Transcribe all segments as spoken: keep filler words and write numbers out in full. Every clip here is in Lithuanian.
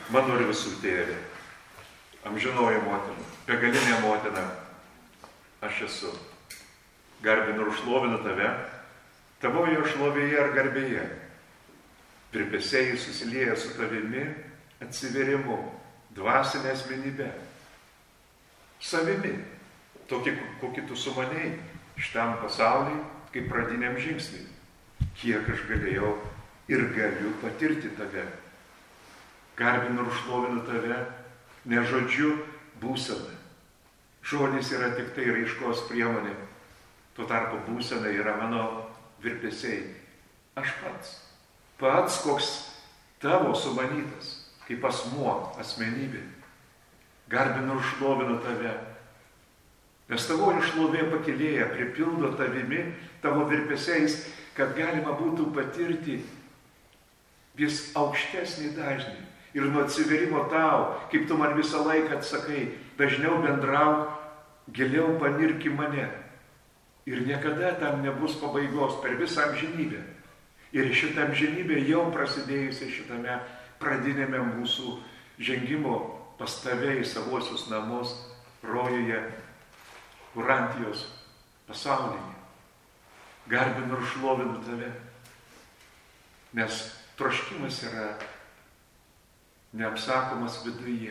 mano ir visų tėvė, amžinoji motina, begalinė motina, aš esu. Garbinu ir šlovinu tave, tavoje šlovėje ir garbėje. Virpesiai susilieja su tavimi atsiverimu, dvasinė asmenybė, savimi, tokį, kokį tu sumanei šitam pasauliui, kaip pradiniam žingsniui. Kiek aš galėjau ir galiu patirti tave. Garbinu ir šlovinu tave, ne žodžiu būsena. Žodis yra tik tai raiškos priemonė. Tuo tarpu būsena yra mano virpesiai. Aš pats. Pats, koks tavo sumanytas, kaip asmuo, asmenybė. Garbinu ir šlovinu tave. Nes tavo šlovė pakilėja, pripildo tavimi, tavo virpesiais, kad galima būtų patirti vis aukštesnį dažnį. Ir nuo atsiverimo tau, kaip tu man visą laiką atsakai, dažniau bendrauk, giliau panirki mane. Ir niekada tam nebus pabaigos per visą amžinybę. Ir šitą amžinybę jau prasidėjusi šitame pradinėme mūsų žengimo pas tave į savuosius namus, rojuje, Urantijos pasaulyje. Garbinu ir šlovinu tave, nes troškimas yra neapsakomas viduje.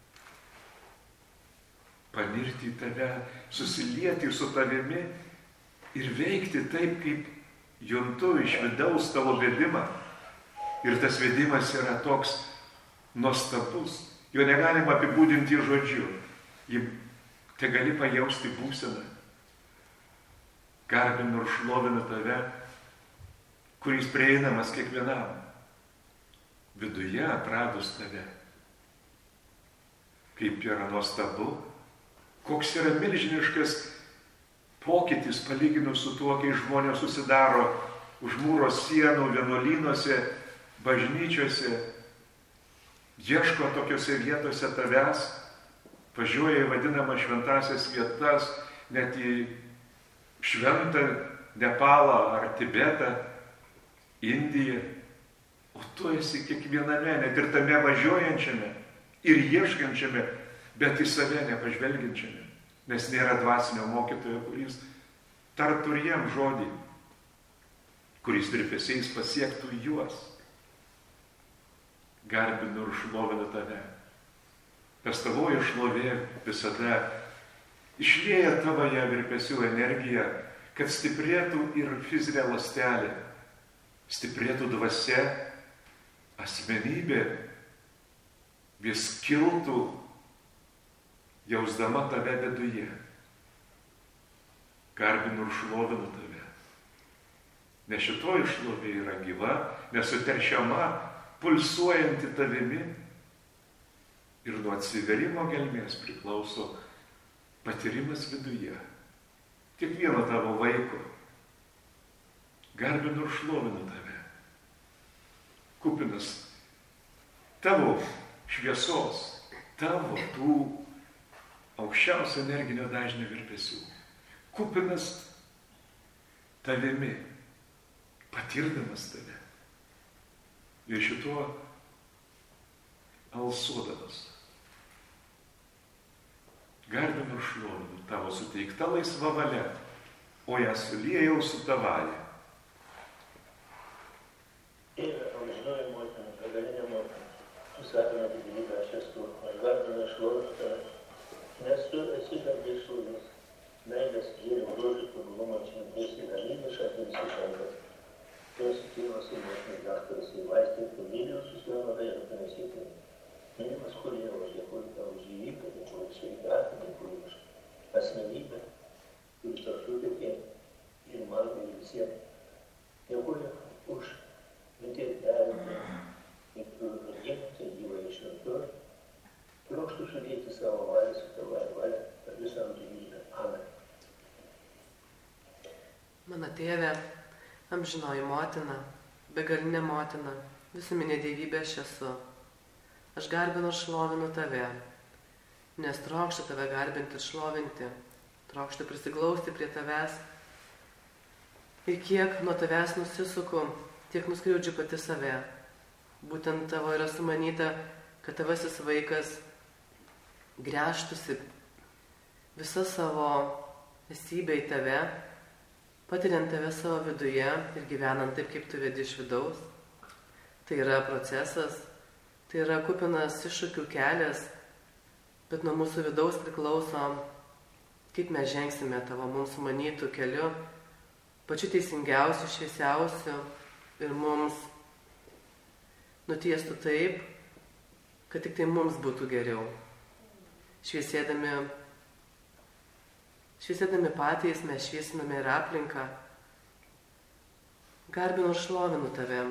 Panirti į tave, susilieti su tavimi ir veikti taip, kaip juntu iš vidaus tavo vedimą. Ir tas vedimas yra toks nuostabus. Jo negalima apibūdinti žodžiu. Jį te gali pajausti būseną. Garbinu ir šlovinu tave, kuris prieinamas kiekvienam. Viduje atradus tave. Kaip yra nuostabu, koks yra milžiniškas pokytis palyginus su tuo, kai žmonės susidaro už mūro sienų, vienuolynuose, bažnyčiose, ieško tokiose vietose tavęs, važiuoja į vadinamą šventasias vietas, net į šventą Nepalą ar Tibetą, Indiją. O tu esi kiekviename, net ir tame važiuojančiame ir ieškančiame, bet į save nepažvelgiančiame. Nes nėra dvasinio mokytojo, kuris tartų ir jam žodį, kuris virpesiais pasiektų juos. Garbinu ir šlovinu tave. Nes tavoji šlovė visada išlieja tavoje virpesių energiją, kad stiprėtų ir fizinė ląstelė, stiprėtų dvasia, asmenybė, vis kiltų, jausdama tave viduje. Garbinu ir šlovinu tave. Nes šitoji šlovė yra gyva, nesuteršiama, pulsuojanti tavimi. Ir nuo atsiverimo gelmės priklauso patyrimas viduje. Kiekvieno tavo vaiko. Garbinu ir šlovinu tave. Kupinas tavo šviesos, tavo tų aukščiausio energinio dažnio virpesių. Kupinas tavimi, patirdamas tave. Ir šituo alsuodamas. Garbinu ir šlovinu tavo suteikta laisva valia, o ją suliejau su tavaja. Ir amžinoji motina, begalinė motina, tu sakome didybę, aš esu, aš garbinu ir šlovinu tave. Nes tu esi garbės šlovės, meilės, gėrio, grožio, tobulumo, šventės ir ramybės šaknis iššventas. Tu esi tėvas ir motinas daktaras ir vaistai, tu mylius susivienodai ir panašiai. Mylimas kūrėjau, aš dėkuoju tau už gyvybę, dėkuoju už sveikatą, dėkuoju už asmenybę, už taršų dėkė ir man ir visiems. Dėkuoju už minties derinti, ir tu atgimti gyvą iš šventur. Trokštų sudėti savo valią su tavo valia per visą amžinybę. Amen. Mano tėve, amžinoji motina, begalinė motina, visuminė dievybė aš esu. Aš garbinu ir šlovinu tave, nes trokštų tave garbinti ir šlovinti, trokštų prisiglausti prie tavęs. Ir kiek nuo tavęs nusisuku, tiek nuskriaudžiu pati save. Būtent tavo yra sumanyta kad tavasis vaikas gręžtųsi visą savo esybę į tave, patiriant tave savo viduje ir gyvenant taip, kaip tu vedi iš vidaus. Tai yra procesas, tai yra kupinas iššūkių kelias, bet nuo mūsų vidaus priklauso, kaip mes žengsime tavo mums sumanytų keliu, pačiu teisingiausiu, šviesiausiu ir mums nutiestų taip, kad tik tai mums būtų geriau. Šviesėdami, šviesėdami patys mes šviesiname ir aplinką. Garbinu ir šlovinu tave.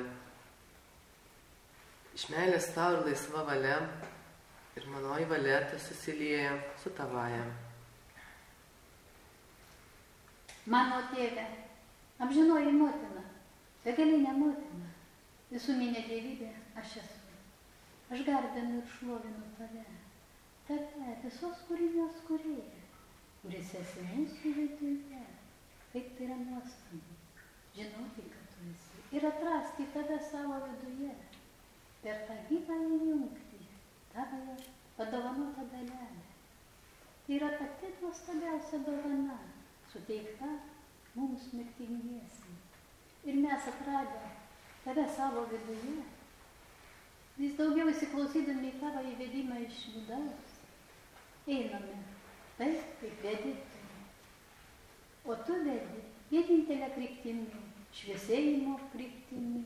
Iš meilės tau ir laisva valia ir manoji valia te susilieja su tavaja. Mano tėve, amžinoji motina, begalinė motina, visuminė dievybė aš esu. Aš garbinu ir šlovinu tave, tave visos kūrinės kūrėja, kuris esi mūsų viduje. Kaip tai yra nuostabu, žinoti, kad tu esi, ir atrasti tave savo viduje, per tą gyvąją jungtį, tavoje padovanotą dalelę. Tai yra pati nuostabiausia dovana, suteikta mums mirtingiesiems. Ir mes atradę tave savo viduje, vis daugiau įsiklausydami į tavo įvedimą iš vidaus, einame taip, kaip vedi tu. O tu vedi vienintelę kryptimį, šviesėjimo kryptimį.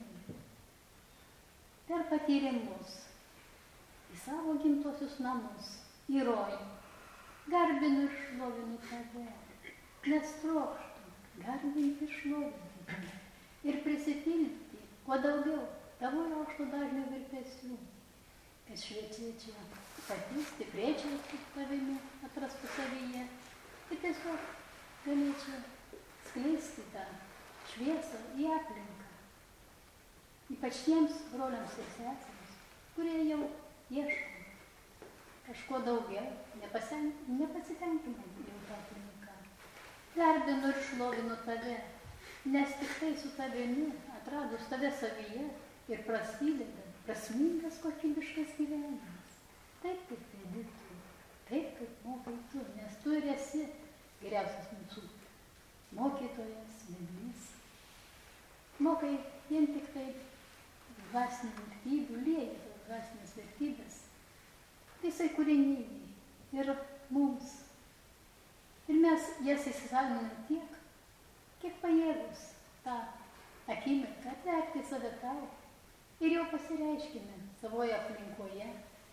Per patyrimus į savo gimtosius namus, į rojų, garbinu ir šlovinu tave, nes trokštu garbinti ir šlovinti ir prisipilti kuo daugiau tavo aukšto dažnio virpesių, kad šviečia pati stiprėčiau su tavimi atrastų savyje ir tiesiog galėčiau skleisti tą šviesą į aplinką. Ypač tiems broliams ir sesėms, kurie jau ieško kažko daugiau, nepasitenkinant jau tą aplinką. Garbinu ir šlovinu tave, nes tik tai su tavimi atradus tave savyje ir prasideda prasmingas kokybiškas gyvenimas. Taip, kaip vedi tu, taip, kaip mokai tu, nes tu ir esi geriausias mūsų mokytojas, vedlys. Mokai vien tik tai dvasinių vertybių, lieji tos dvasinės vertybės visai kūrinijai ir mums. Ir mes jas įsisaviname tiek, kiek pajėgus tą akimirką atverti save tau ir jau pasireiškime savoje aplinkoje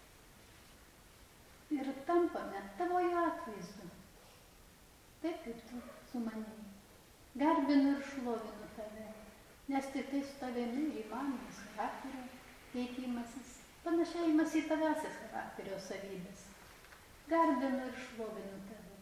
ir tampame tavojo atvaizdu, taip kaip tu su manimi. Garbinu ir šlovinu tave, nes tik tai su tavimi ir įmanomas charakterio keitimasis, panašėjimas į tavęsis charakterio savybės. Garbinu ir šlovinu tave,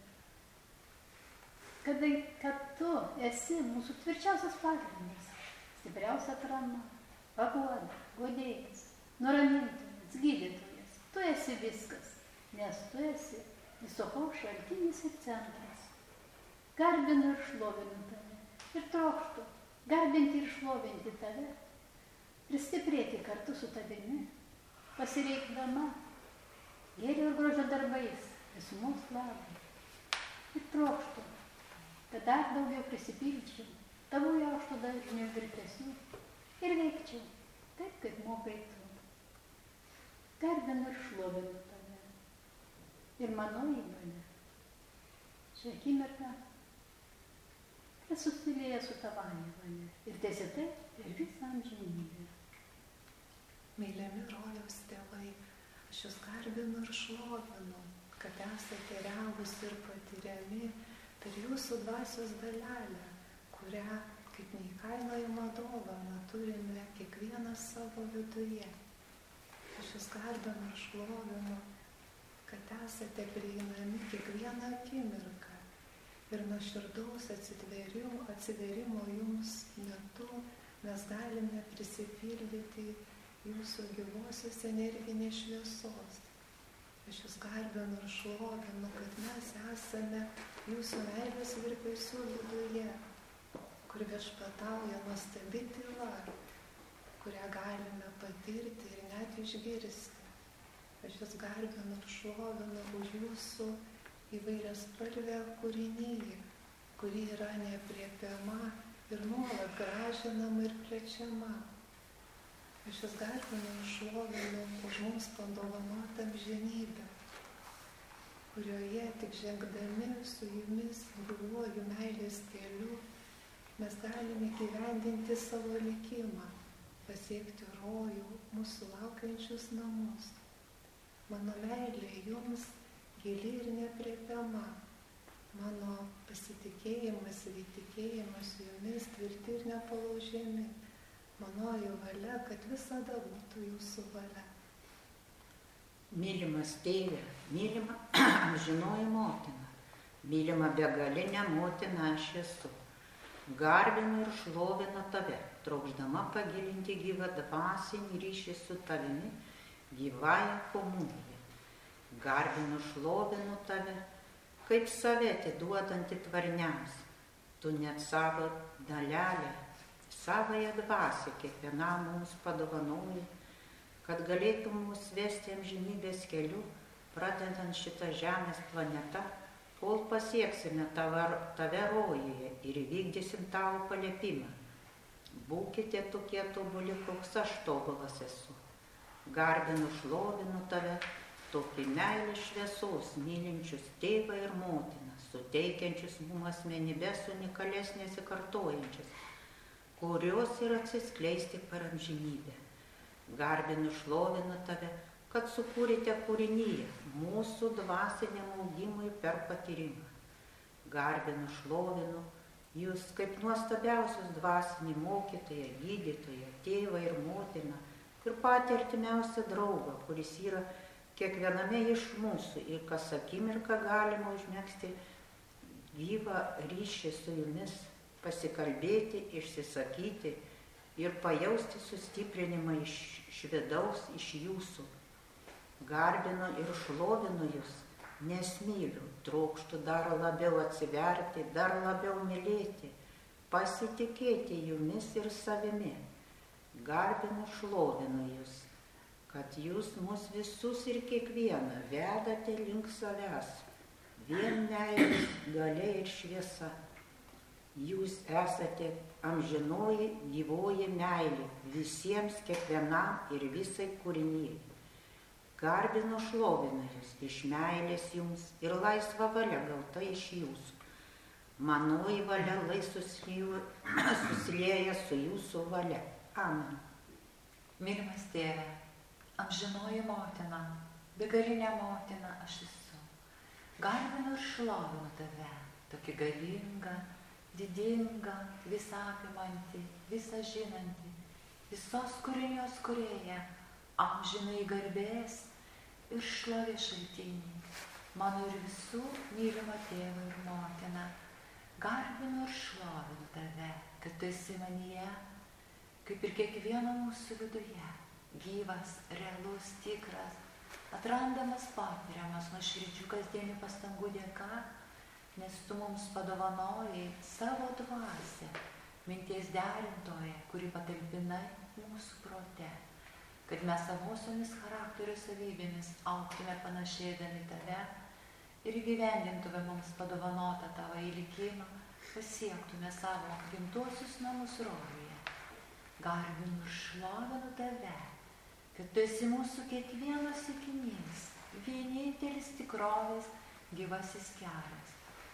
kad, kad tu esi mūsų tvirčiausias pagrindas, stipriausia atrama, paguoda, guodėjas, nuramintojas, gydytojas. Tu esi viskas, nes tu esi viso ko šaltinis ir centras. Garbinu ir šlovinu tave ir trokštu garbinti ir šlovinti tave, pristiprėti kartu su tavimi, pasireikdama gėrio ir grožio darbais visumos labui. Ir trokštu, kad dar daugiau prisipilčiau tavo aukšto dažnio virpesių ir veikčiau taip, kaip mokai tu. Garbinu ir šlovinu tave. Ir manoji valia šią akimirką susilieja su tavąja valia. Ir tiesi taip per visą amžinybę. Mylimi rojaus tėvai, aš jūs garbinu ir šlovinu, kad esate realūs ir patiriami per jūsų dvasios dalelę, kurią kaip neįkainojamą dovaną turime kiekvienas savo viduje. Aš jūs garbinu ir šlovinu, kad esate prieinami kiekvieną akimirką ir nuo širdaus atsitvėrimo, atsiverimo jums metu mes galime prisipildyti jūsų gyvosios energinės šviesos. Aš jūs garbinu ir šlovinu, kad mes esame jūsų meilės virpesių viduje, kur viešpatauja nuostabi tyla, kurią galime patirti ir net išgirsti. Aš jūs garbinu ir šlovinu už jūsų įvairias spalvę kūrinyje, kuri yra neapriepiama ir nuolat gražinama ir plečiama. Aš jūs garbinu ir šlovinu už mums padovanotą amžinybę, kurioje tik žengdami su jumis gyvuoju meilės keliu, mes galime gyvendinti savo likimą, pasiekti rojų, mūsų laukiančius namus. Mano meilė jums gili ir neapriepiama. Mano pasitikėjimas ir įtikėjimas jumis tvirti ir nepalaužiami. Manoji valia, kad visada būtų jūsų valia. Mylimas tėve, mylima amžinoji motina, mylima begalinė motina aš esu. Garbinu ir šlovinu tave, trokšdama pagilinti gyvą dvasinį ryšį su tavimi, gyvąją komuniją. Garbinu šlovinu tave, kaip save atiduodanti tvarniams. Tu net savo dalelę, savąją dvasią kiekvienam mums padovanoji, kad galėtum mus vesti amžinybės keliu, pradedant šitą žemės planetą, kol pasieksime tave rojuje ir įvykdysim tavo paliepimą. Būkite tokie tobuli, koks aš tobulas esu. Garbinu, šlovinu tave, tokį meilę šviesos, mylinčius tėvą ir motiną, suteikiančius mums asmenybės unikales nesikartojančias, kurios ir atsiskleis tik per amžinybę. Garbinu, šlovinu tave, kad sukūrėte kūrinyje mūsų dvasiniam augimui per patyrimą. Garbinu, šlovinu jūs kaip nuostabiausius dvasinį mokytoją, gydytoją, tėvą ir motiną ir patį artimiausią draugą, kuris yra kiekviename iš mūsų ir kas akimirką galima užmegzti gyvą ryšį su jumis, pasikalbėti, išsisakyti ir pajausti sustiprinimą iš, iš vidaus, iš jūsų. Garbinu ir šlovinu jūs, nes myliu, trokštu dar labiau atsiverti, dar labiau mylėti, pasitikėti jumis ir savimi. Garbinu, šlovinu jūs, kad jūs mus visus ir kiekvieną vedate link savęs, vien meilės galia ir šviesa. Jūs esate amžinoji gyvoji meilė visiems, kiekvienam ir visai kūrinyje. Garbinu, šlovinu jūs iš meilės jums ir laisva valia gauta iš jūsų. Manoji valia lai susilieja su jūsų valia. Amen. Mylimas tėve, amžinoji motina, begalinė motina aš esu. Garbinu ir šlovinu tave, tokį galingą, didinga, visapimanti, visą žinanti, visos kūrinijos kūrėja, amžinai garbės ir šlovės šaltinį, mano ir visų mylima tėvą ir motiną. Garbinu ir šlovinu tave, kad tu esi manyje, kaip ir kiekvieno mūsų viduje, gyvas, realus, tikras, atrandamas, patiriamas nuoširdžių kasdienių pastangų dėka, nes tu mums padovanojai savo dvasią, minties derintoje, kuri patalpinai mūsų prote, kad mes savosiomis charakterio savybėmis augtume panašėdami tave ir gyvendintume mums padovanotą tavo įlikimą, pasiektume savo gimtuosius namus rojuje. Garbinu ir šlovinu tave, kad tu esi mūsų kiekvieno sakinys, vienintelis tikrovės gyvasis kelias.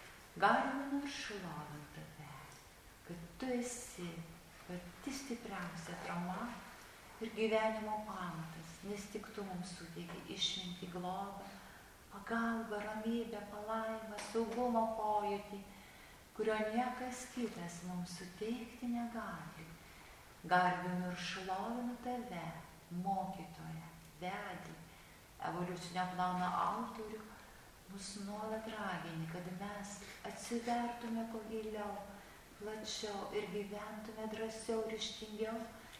Garbinu ir šlovinu tave, kad tu esi pati stipriausia atrama ir gyvenimo pamatas, nes tik tu mums suteiki išmintį, globą, pagalbą, ramybę, palaimą, saugumo pojūtį, kurio niekas kitas mums suteikti negali. Garbinu ir šlovinu tave, mokytoją, vedį, evoliucinio plano autorių, mus nuolat ragini, kad mes atsivertume kuo giliau, plačiau ir gyventume drąsiau ir ryžtingiau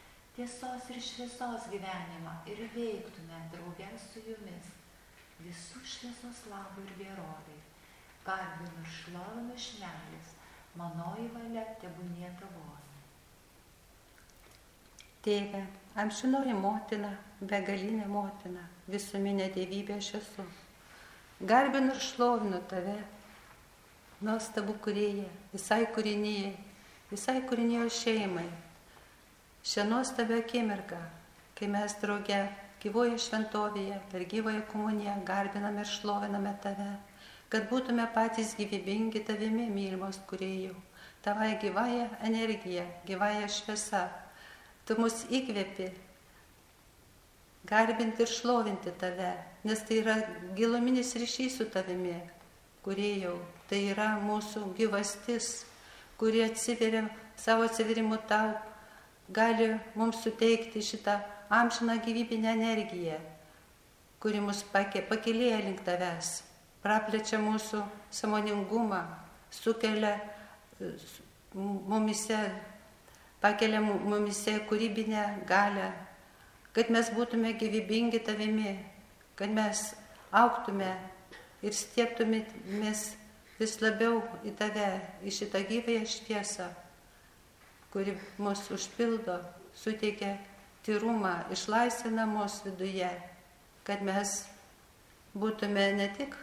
tiesos ir šviesos gyvenimą ir veiktume drauge su jumis visų šviesos labui ir geroviai. Garbinu ir šlovinu iš meilės, manoji valia tebūnie tavoji. Tėve, amžinoji motina, begalinė motina, visuminė dievybė aš esu. Garbinu ir šlovinu tave, nuostabų kūrėją, visai kūrinijai, visai kūrinijos šeimai. Šią nuostabią akimirką, kai mes drauge gyvoje šventovėje per gyvąją komuniją garbiname ir šloviname tave, kad būtume patys gyvybingi tavimi, mylimos kūrėjų, tavąją gyvąją energiją, gyvąją šviesą. Tu mus įkvėpi garbinti ir šlovinti tave, nes tai yra giluminis ryšys su tavimi, kūrėjau. Tai yra mūsų gyvastis, kuri atsiveria savo atsiverimu tau, gali mums suteikti šitą amžiną gyvybinę energiją, kuri mus pakėlėja link tavęs, praplečia mūsų sąmoningumą, sukelia mumise, pakelia mumise kūrybinę galią, kad mes būtume gyvybingi tavimi, kad mes augtume ir stieptumės vis labiau į tave, į šitą gyvąją šviesą, kuri mus užpildo, suteikia tyrumą, išlaisvina mus viduje, kad mes būtume ne tik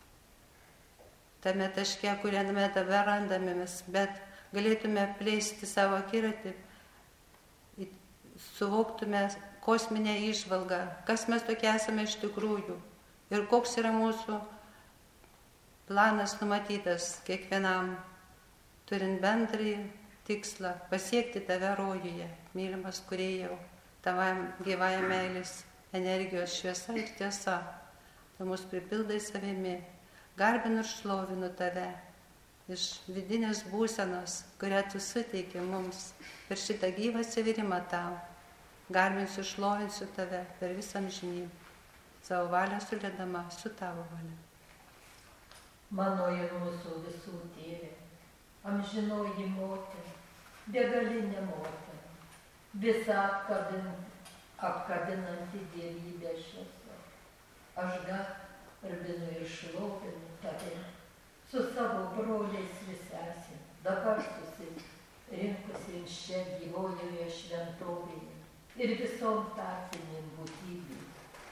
tame taške, kuriame dabar randamės, bet galėtume plėsti savo akiratį, suvoktume kosminę įžvalgą, kas mes tokie esame iš tikrųjų ir koks yra mūsų planas numatytas kiekvienam, turint bendrąjį tikslą pasiekti tave rojuje, mylimas kūrėjau, tavam gyvąją meilės energijos šviesa ir tiesa. Tu mus pripildai savimi, garbinu ir šlovinu tave iš vidinės būsenos, kurią tu suteiki mums per šitą gyvą atsiverimą tau. Garbinsiu, šlovinsiu tave per visą amžinybę, savo valią sulėdama su tavo valia. Mano ir mūsų visų tėvė, amžinoji motina, begalinė motina, visą apkabinanti dievybę šviesą. Aš garbinu ir šlovinu tave su savo broliais ir sesėm, dabar susirinkusi čia gyvojoje šventovėje ir visom tarpinėm būtybėm.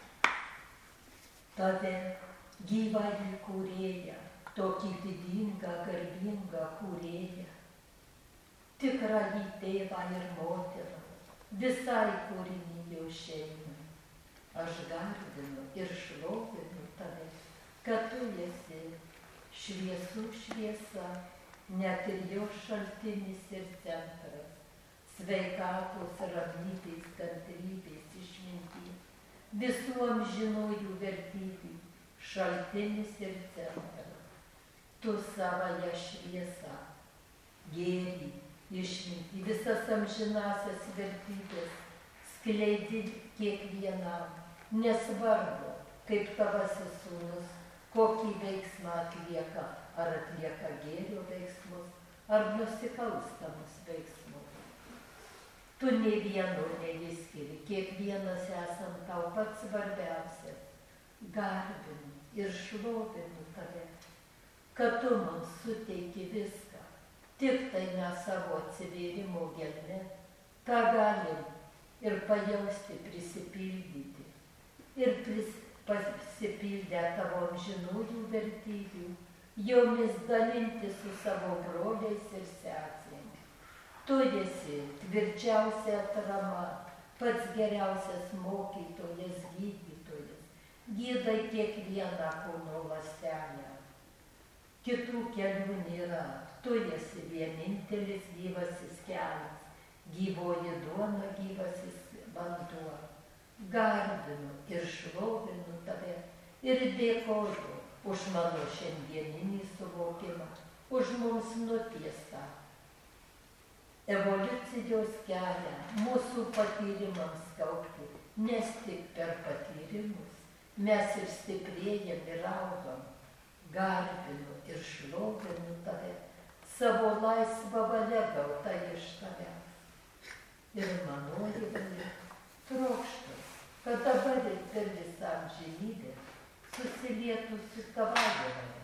Tave, gyvąjį kūrėją, tokį didingą, garbingą kūrėją, tikrąjį tėvą ir motiną, visai kūrinijos šeimai. Aš garbinu ir šlovinu tave, kad tu esi šviesų šviesa, net ir jo šaltinis ir centras, sveikatos, ramybės, kantrybės, išminties, visų amžinojų vertybių, šaltinis ir centras. Tu savąją šviesą, gėrį, išmintį, visas amžinasias vertybės skleidi kiekvienam, nesvarbu, kaip tavasis sūnus, kokį veiksmą atlieka, ar atlieka gėrio veiksmus, ar nusikalstamus veiksmus. Tu ne vieno neišskiri, kiekvienas esam tau pats svarbiausias. Garbinu ir šlovinu tave, kad tu man suteiki viską. Tik tai mes savo atsivėrimo gelme, tą galim ir pajausti, prisipildyti. Ir pris, pasipildę tavo amžinųjų vertybių, jomis dalinti su savo broliais ir sesėmis. Tu esi tvirčiausia atrama, pats geriausias mokytojas, gydytojas, gydai kiekvieną kūno ląstelę. Kitų kelių nėra, tu esi vienintelis gyvasis kelias, gyvoji duona, gyvasis vanduo. Garbinu ir šlovinu tave ir dėkoju už mano šiandieninį suvokimą, už mums nutiestą evoliucijos kelią mūsų patyrimams kaupti, nes tik per patyrimus mes ir stiprėjam ir augam. Garbinu ir šlovinu tave, savo laisvą valią gautą iš tavęs. Ir manoji valia trokštų, kad dabar ir per visą amžinybę susilietų su tavąja valia.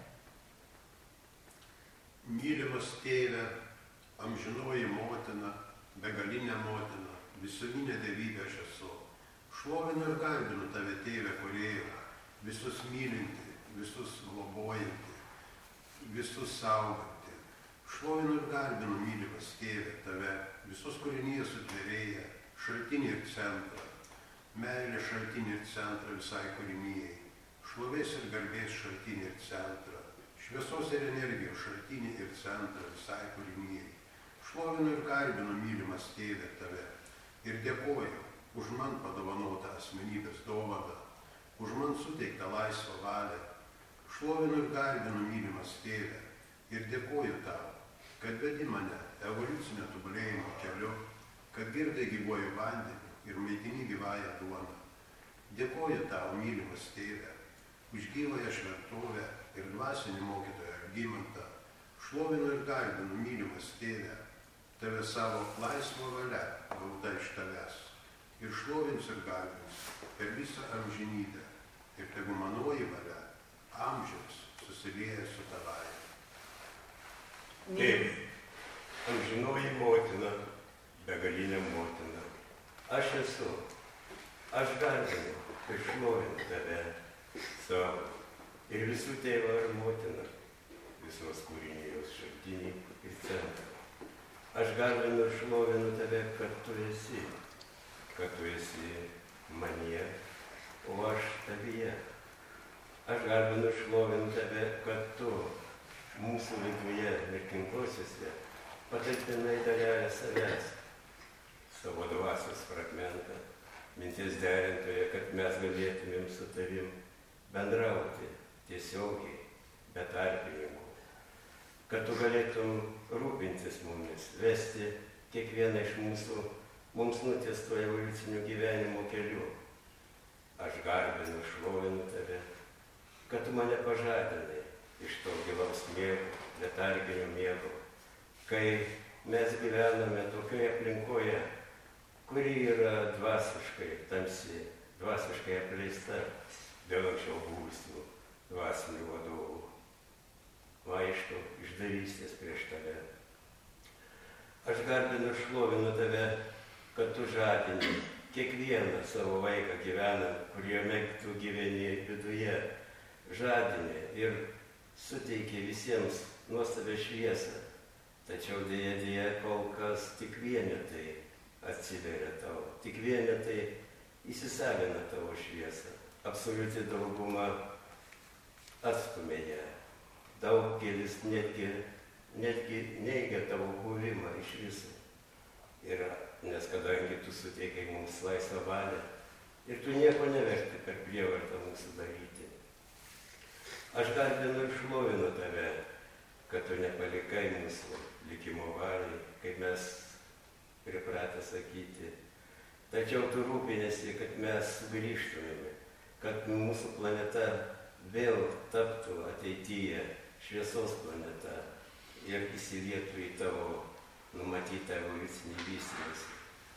Mylimas tėve, amžinoji motina, begalinė motina, visuminė dievybė aš esu. Šlovinu ir garbinu tave, tėve kūrėjau, visus mylinti, visus globojanti, visus sauganti. Šlovinu ir garbinu, mylimas tėve, tave, visus kūrinijos sutvėrėja, šaltinį ir centrą, meilė šaltinį ir centrą visai kūrinijai, šlovės ir garbės šaltinį ir centrą, šviesos ir energijos šaltinį ir centrą visai kūrinijai. Šlovinu ir garbinu, mylimas tėve, tave ir dėkoju už man padovanotą asmenybės dovaną, už man suteiktą laisvą valią. Šlovinu ir garbinu, mylimas tėve ir dėkoju tau, kad vedi mane evoliucinio tobulėjimo keliu, kad girdai gyvuoju vandeniu ir maitini gyvąją duoną. Dėkoju tau, mylimas tėve, už gyvąją šventovę ir dvasinį mokytoją Algimantą. Šlovinu ir garbinu, mylimas tėve, tave savo laisvo valia gauta iš tavęs. Ir šlovins ir garbins per visą amžinybę. Ir tegu manoji valia amžiams susilieja su tavai. Tėve, amžinoji motina, begalinė motina, aš esu, aš garbinu ir šlovinu tave savo ir visų tėvą ir motiną, visos kūrinijos šaltinį ir centrą. Aš garbinu ir šlovinu tave, kad tu esi, kad tu esi manyje, o aš tavyje. Aš garbinu ir šlovinu tave, kad tu mūsų viduje mirtingosiuose patalpinai dalelę savęs, savo dvasios fragmentą, minties derintoje, kad mes galėtumėm su tavim bendrauti tiesiogiai, be tarpininkų. Kad tu galėtum rūpintis mumis, vesti kiekvieną iš mūsų mums nutiesto evoliucinio gyvenimo keliu. Aš garbinu, šlovinu tave, kad tu mane pažadinai iš to gilaus miego, letarginio miego, kai mes gyvename tokioje aplinkoje, kuri yra dvasiškai tamsi, dvasiškai apleista dėl anksčiau buvusių dvasinių vadovų maišto, išdavystės prieš tave. Aš garbinu ir šlovinu tave, kad tu žadini kiekvieną savo vaiką gyvenant, kuriame tu gyveni viduje, žadini ir suteiki visiems nuostabią šviesą. Tačiau dėja, dėja, kol kas tik vienetai atsiveria tau, tik vienetai įsisavina tavo šviesą. Absoliuti dauguma atstumė ją. Daugelis netgi, netgi neigia tavo buvimą iš viso. Ir nes kadangi tu suteikai mums laisvą valią ir tu nieko neverti per prievartą mūsų daryti. Aš garbinu ir šlovinu tave, kad tu nepalikai mūsų likimo valiai, kaip mes pripratę sakyti. Tačiau tu rūpinėsi, kad mes sugrįžtumėme, kad mūsų planeta vėl taptų ateityje šviesos planeta ir įsilietų į tavo numatytą evoliucinį vystymąsi.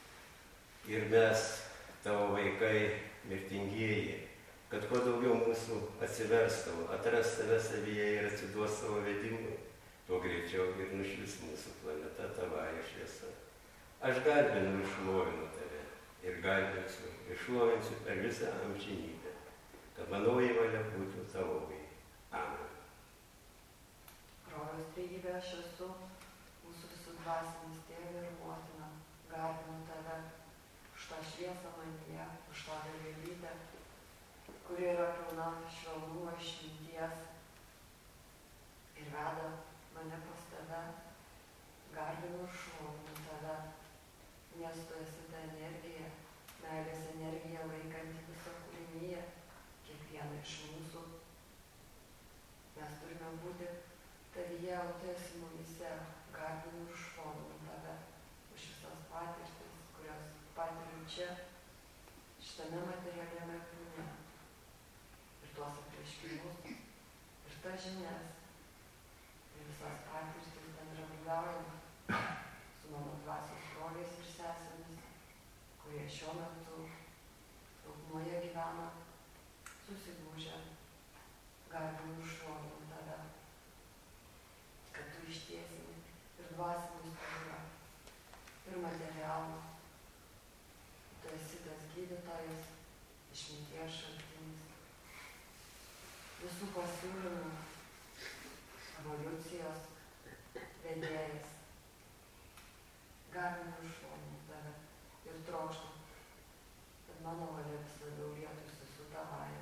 Ir mes, tavo vaikai, mirtingieji, kad kuo daugiau mūsų atsiverstų, atras tave savyje ir atsiduos savo vedimui, tuo greičiau ir nušvis mūsų planeta tavąja šviesa. Aš garbinu ir šlovinu tave ir garbinsiu ir šlovinsiu per visą amžinybę, kad manoji valia būtų tavoji. Amen. Rojaus trejybė aš esu, mūsų visų dvasinis tėvė ir motina, garbinu tave už tą šviesą manyje, už tą galimybę, kuri yra pilna švelnumo, išminties ir veda mane pas tave, garbinu ir šlovinu tave, nes tu esi ta energija, meilės energija laikanti visą kūriniją, kiekvieną iš mūsų. Mes turime būti tavyje, o tu esi mumyse, garbinu ir šlovinu tave už visas patirtis, kurios patiriu čia, šitame materialiame kūne. Ir tuos apreiškimus, ir tas žinias, ir visas patirtis bendradarbiaujant su mano dvasios broliais ir sesėmis, kurie šiuo metu daugumoje gyvena susigūžę, garbinu ir šlovinu tave, kad tu ištiesini ir dvasinį stūrą, ir materialų, mokytojas, išminties šaltinis, visų pasiūlymų, evoliucijos vedėjas. Garbinu ir šlovinu tave ir trokštu, kad mano valia vis labiau lietųsi su tavąja.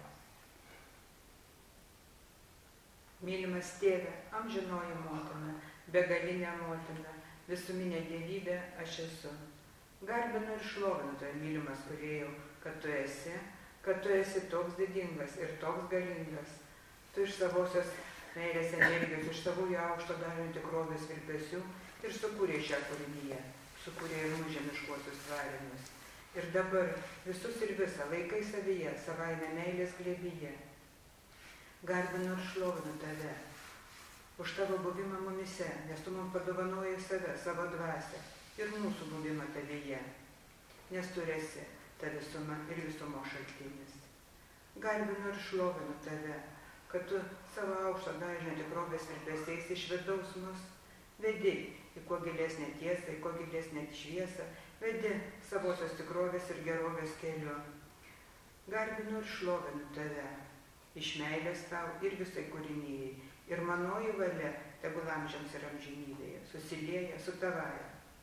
Mylimas tėve, amžinoji motina, begalinė motina, visuminė dievybė aš esu. Garbinu ir šlovinu tave, mylimas kūrėjau, kad tu esi, kad tu esi toks didingas ir toks galingas. Tu iš savosios meilės energijos, iš savųjų aukšto darinio tikrovės virpesių ir sukūrė šią kūrinyje, sukūrė ir žemiškuosius tvarinius. Ir dabar visus ir visą laikai savyje, savaime meilės glėbyje. Garbinu ir šlovinu tave už tavo buvimą mumise, nes tu man padovanojai save, savo dvasią ir mūsų buvimą tavyje, nes tu esi ta visuma ir visumo šaltinis. Garbinu ir šlovinu tave, kad tu savo aukšto dažnio tikrovės virpesiais iš vidaus mus vedi į kuo gilesnę tiesą, į kuo gilesnę šviesą, vedi savosios tikrovės ir gerovės keliu. Garbinu ir šlovinu tave iš meilės tau ir visai kūrinijai, ir manoji valia tegul amžiams ir amžinybėje susilieja su tavaja.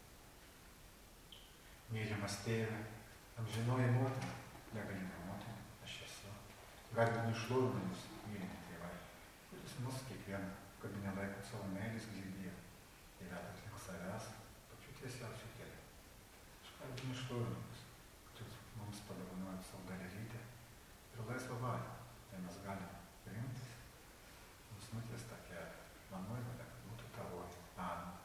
Mylimas tėve, amžinoji motina, begalinė motina, aš esu. Garbinu ir šlovinu jūs, mylimi tėvai, ir jūs mus kiekvieną, kad nelaikot savo meilės glėbyje, ir vedat link savęs, pačiu tiesiausiu keliu. Aš garbinu ir šlovinu jūs, kad jūs mums padovanojat savo dalelytę ir laisvą valią. Tai mes galime priimti, mums nutiesta kelią, manoji valia, kad būtų tavoji. Amen.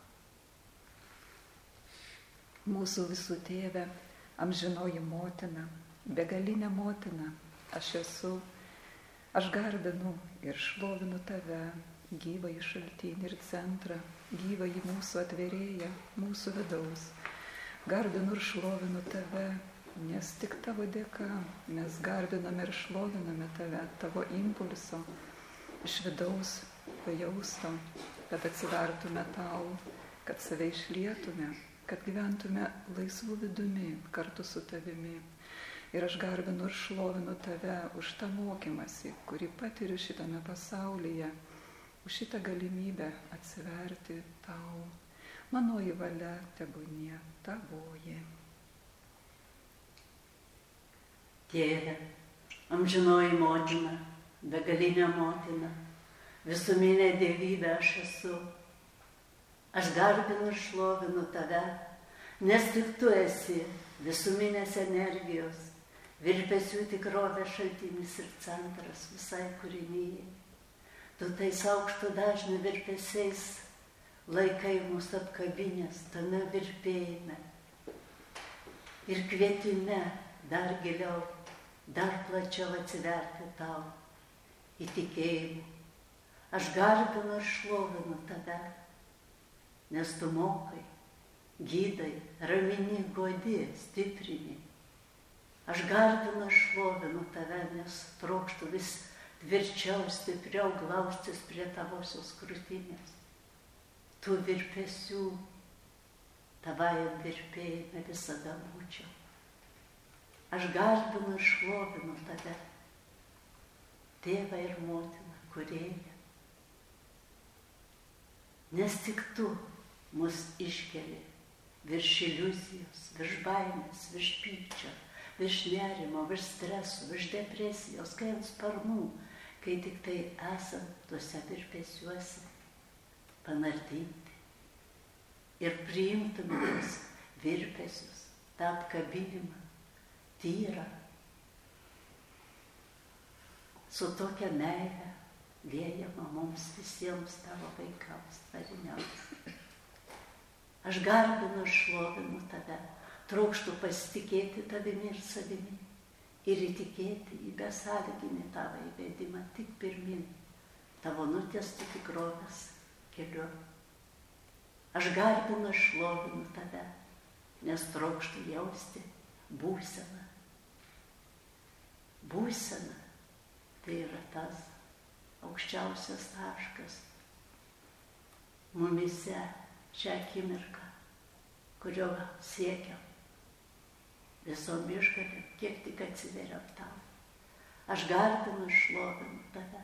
Mūsų visų tėve, amžinoji motina, begalinė motina, aš esu, aš garbinu ir šlovinu tave, gyvąjį šaltinį ir centrą, gyvąjį mūsų atvėrėją, mūsų vidaus. Garbinu ir šlovinu tave, nes tik tavo dėka mes garbiname ir šloviname tave, tavo impulso, iš vidaus pajausto, kad atsivertume tau, kad save išlietume, kad gyventume laisvų vidumi kartu su tavimi. Ir aš garbinu ir šlovinu tave už tą mokymąsi, kurį patiriu šitame pasaulyje, už šitą galimybę atsiverti tau. Manoji valia tebūnie tavoji. Tėve, amžinoji motina, begalinė motina, visuminė dievybė aš esu. Aš garbinu ir šlovinu tave, nes tik tu esi visuminės energijos, virpesių tikrovės šaltinis ir centras visai kūrinyje. Tu tais aukšto dažnio virpesiais laikai mus apkabinės tame virpėjime ir kvietime dar giliau, dar plačiau atsiverti tau į tikėjimą. Aš garbinu ir šlovinu tave, nes tu mokai, gydai, ramini, guodi, stiprini. Aš garbinu ir šlovinu tave, nes trokštu vis tvirčiau, stipriau glaustis prie tavosios krūtinės. Tu virpesių, tavajam virpėjime visada būčiau. Aš garbinu ir šlovinu tave, tėvą ir motiną, kūrėją. Nes tik tu mus iškeli virš iliuzijos, virš baimės, virš pykčio, virš nerimo, virš streso, virš depresijos, kai ant sparnų, kai tik tai esam tuose virpesiuose panardinti ir priimtume tuos virpesius, tą apkabinimą, tyra, su tokia meile liejama mums visiems tavo vaikams, tvariniams. Aš garbinu ir šlovinu tave, trokštu pasitikėti tavimi ir savimi ir įtikėti į besąlyginį tavo įvedimą tik pirmin, tavo nutiestų tikrovės keliu. Aš garbinu ir šlovinu tave, nes trokštu jausti būseną. Būsena tai yra tas aukščiausias taškas mumise šią akimirką, kurio siekiam visom išgalėm, kiek tik atsiveriam tau. Aš garbinu ir šlovinu tave.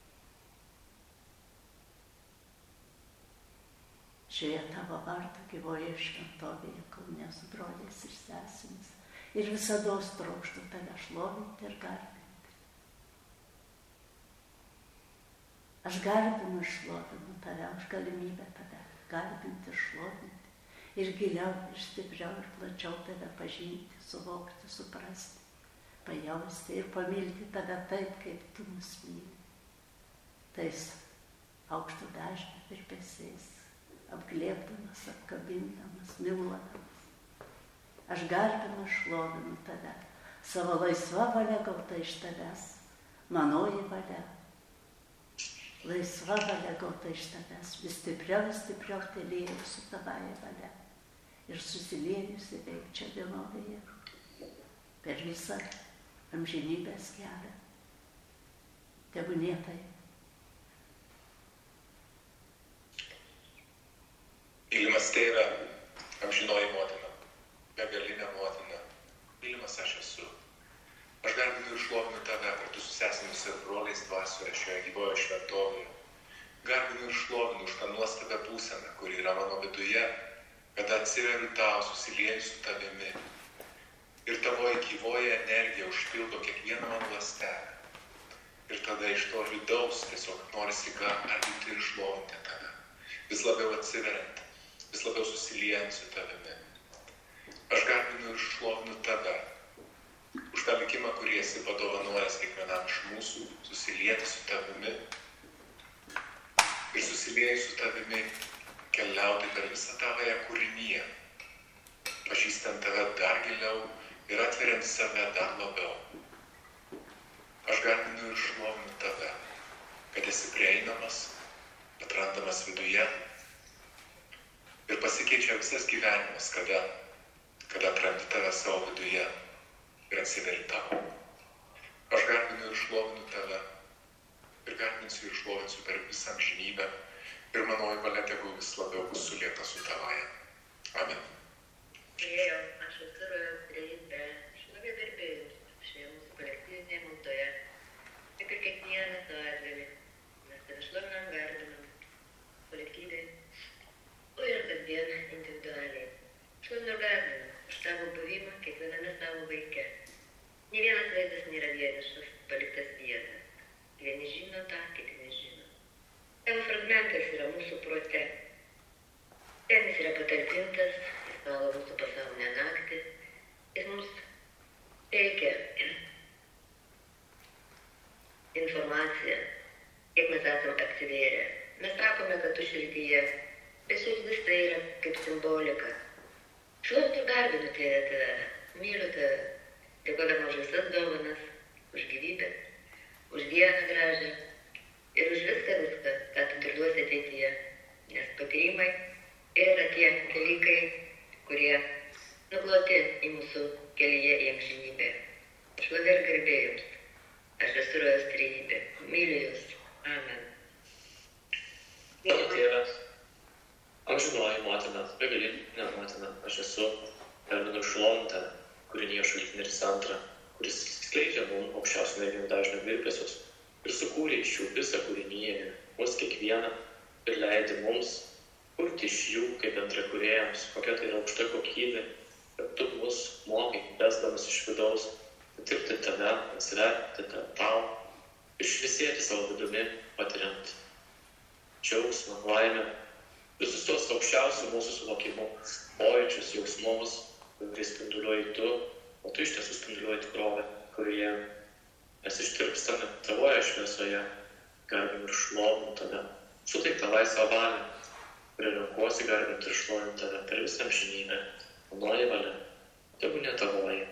Šioje tavo vardo gyvoje šventovėje Kaune su broliais ir sesėmis ir visados trokštu tave šlovinti ir garbinti. Aš garbinu ir šlovinu tave už galimybę tave garbinti ir šlovinti ir giliau, ir stipriau, ir plačiau tave pažinti, suvokti, suprasti, pajausti ir pamilti tave taip, kaip tu mus myli. Tais aukšto dažnio virpesiais, apglėbdamas, apkabindamas, miluodamas. Aš garbinu, šlovinu tave, savo laisva valia gauta iš tavęs, manoji valia. Laisva valia gauta iš tavęs, vis stipriau, vis stipriau telėjau su tavąja valia ir susiliejusi veik čia vienovėje per visą amžinybės kelią. Tebūnie taip. Mylimas tėve, amžinoji motina, begalinė motina, mylimas aš esu. Aš garbinu ir šlovinu tave kartu su sesėmis ir broliais dvasioje šioje gyvoje šventovėje. Garbinu ir šlovinu už tą nuostabią būseną, kuri yra mano viduje, kada atsiveriu tau, susilieju su tavimi. Ir tavoji gyvoji energija užpildo kiekvieną mano ląstelę. Ir tada iš to vidaus tiesiog norisi garbinti ir šlovinti tave. Vis labiau atsiveriant. Vis labiau susiliejant su tavimi. Aš garbinu ir šlovinu tave už tą likimą, kurį esi padovanojęs kiekvienam iš mūsų, susilieti su tavimi ir susiliejus su tavimi keliauti per visą tavąją kūrinyje, pažįstant tave dar giliau ir atveriant save dar labiau. Aš garbinu ir šlovinu tave, kad esi prieinamas, atrandamas viduje. Ir pasikeičia visas gyvenimas, kada, kada atrandi tave savo viduje ir atsiveri tau. Aš garbinu ir šlovinu tave ir garbinsiu ir šlovinsiu per visą amžinybę ir manoji valia tegul vis labiau bus sulieta su tavaja. Amen. Priėjau, aš esu trejybė, šlovė garbėjus šioje mūsų kolektyvinėje maldoje, kaip ir kiekvieną savaitgalį. Mes tave šlovinam, garbinam, kolektyviai. O ir kasdien individualiai. Šlovinu ir garbinu už tavo buvimą kiekviename savo vaike. Nė vienas vaizdas nėra vienišas, paliktas vienas. Vieni žino tą, kiti nežino. Tavo fragmentas yra mūsų prote. Ten jis yra patalpintas, jis valo mūsų pasaulinę naktį. Jis mums teikia informaciją, kiek mes esame atsivėrę. Mes sakome, kad tu širdyje. Bet širdis tai yra kaip simbolika. Šlovinu ir garbinu tėve tave, myliu tave, dėkodama už visas dovanas, už gyvybę, už dieną gražią ir už viską viską, ką tu dar duosi ateityje. Nes patyrimai yra tie dalykai, kurie nukloti į mūsų kelyje į amžinybę. Šlovė ir garbė jums. Aš esu rojos trejybė. Myliu jūs. Amen. Mano tėvas. Amžinoji motina, begalinė motina, aš esu, garbinu ir šlovinu tave, kūrinėjo šaltinį ir centrą, kuris skleidžia mums aukščiausio energinio dažnio virpesius ir sukūrė iš jų visą kūrinyje, mus kiekvieną ir leidė mums kurti iš jų kaip bendrakūrėjams, kokia tai yra aukšta kokybė, kad tu mus mokai, besdamas iš vidaus, patirti tave, atsiverti tau ir šviesėti savo vidumi, patiriant džiaugsmą, laimę. Visus tos aukščiausių mūsų suvokimų, pojūčius, jausmus, kuriais spinduliuoji tu, o tu iš tiesų spinduliuoji tikrovę, kurioje mes ištirpstame tavoje šviesoje, garbinu ir šlovinu tave. Suteik tą laisvą valią, kurią renkuosi garbinti ir šlovinti tave per visą amžinybę. Manoji valia, tebūnie tavoji.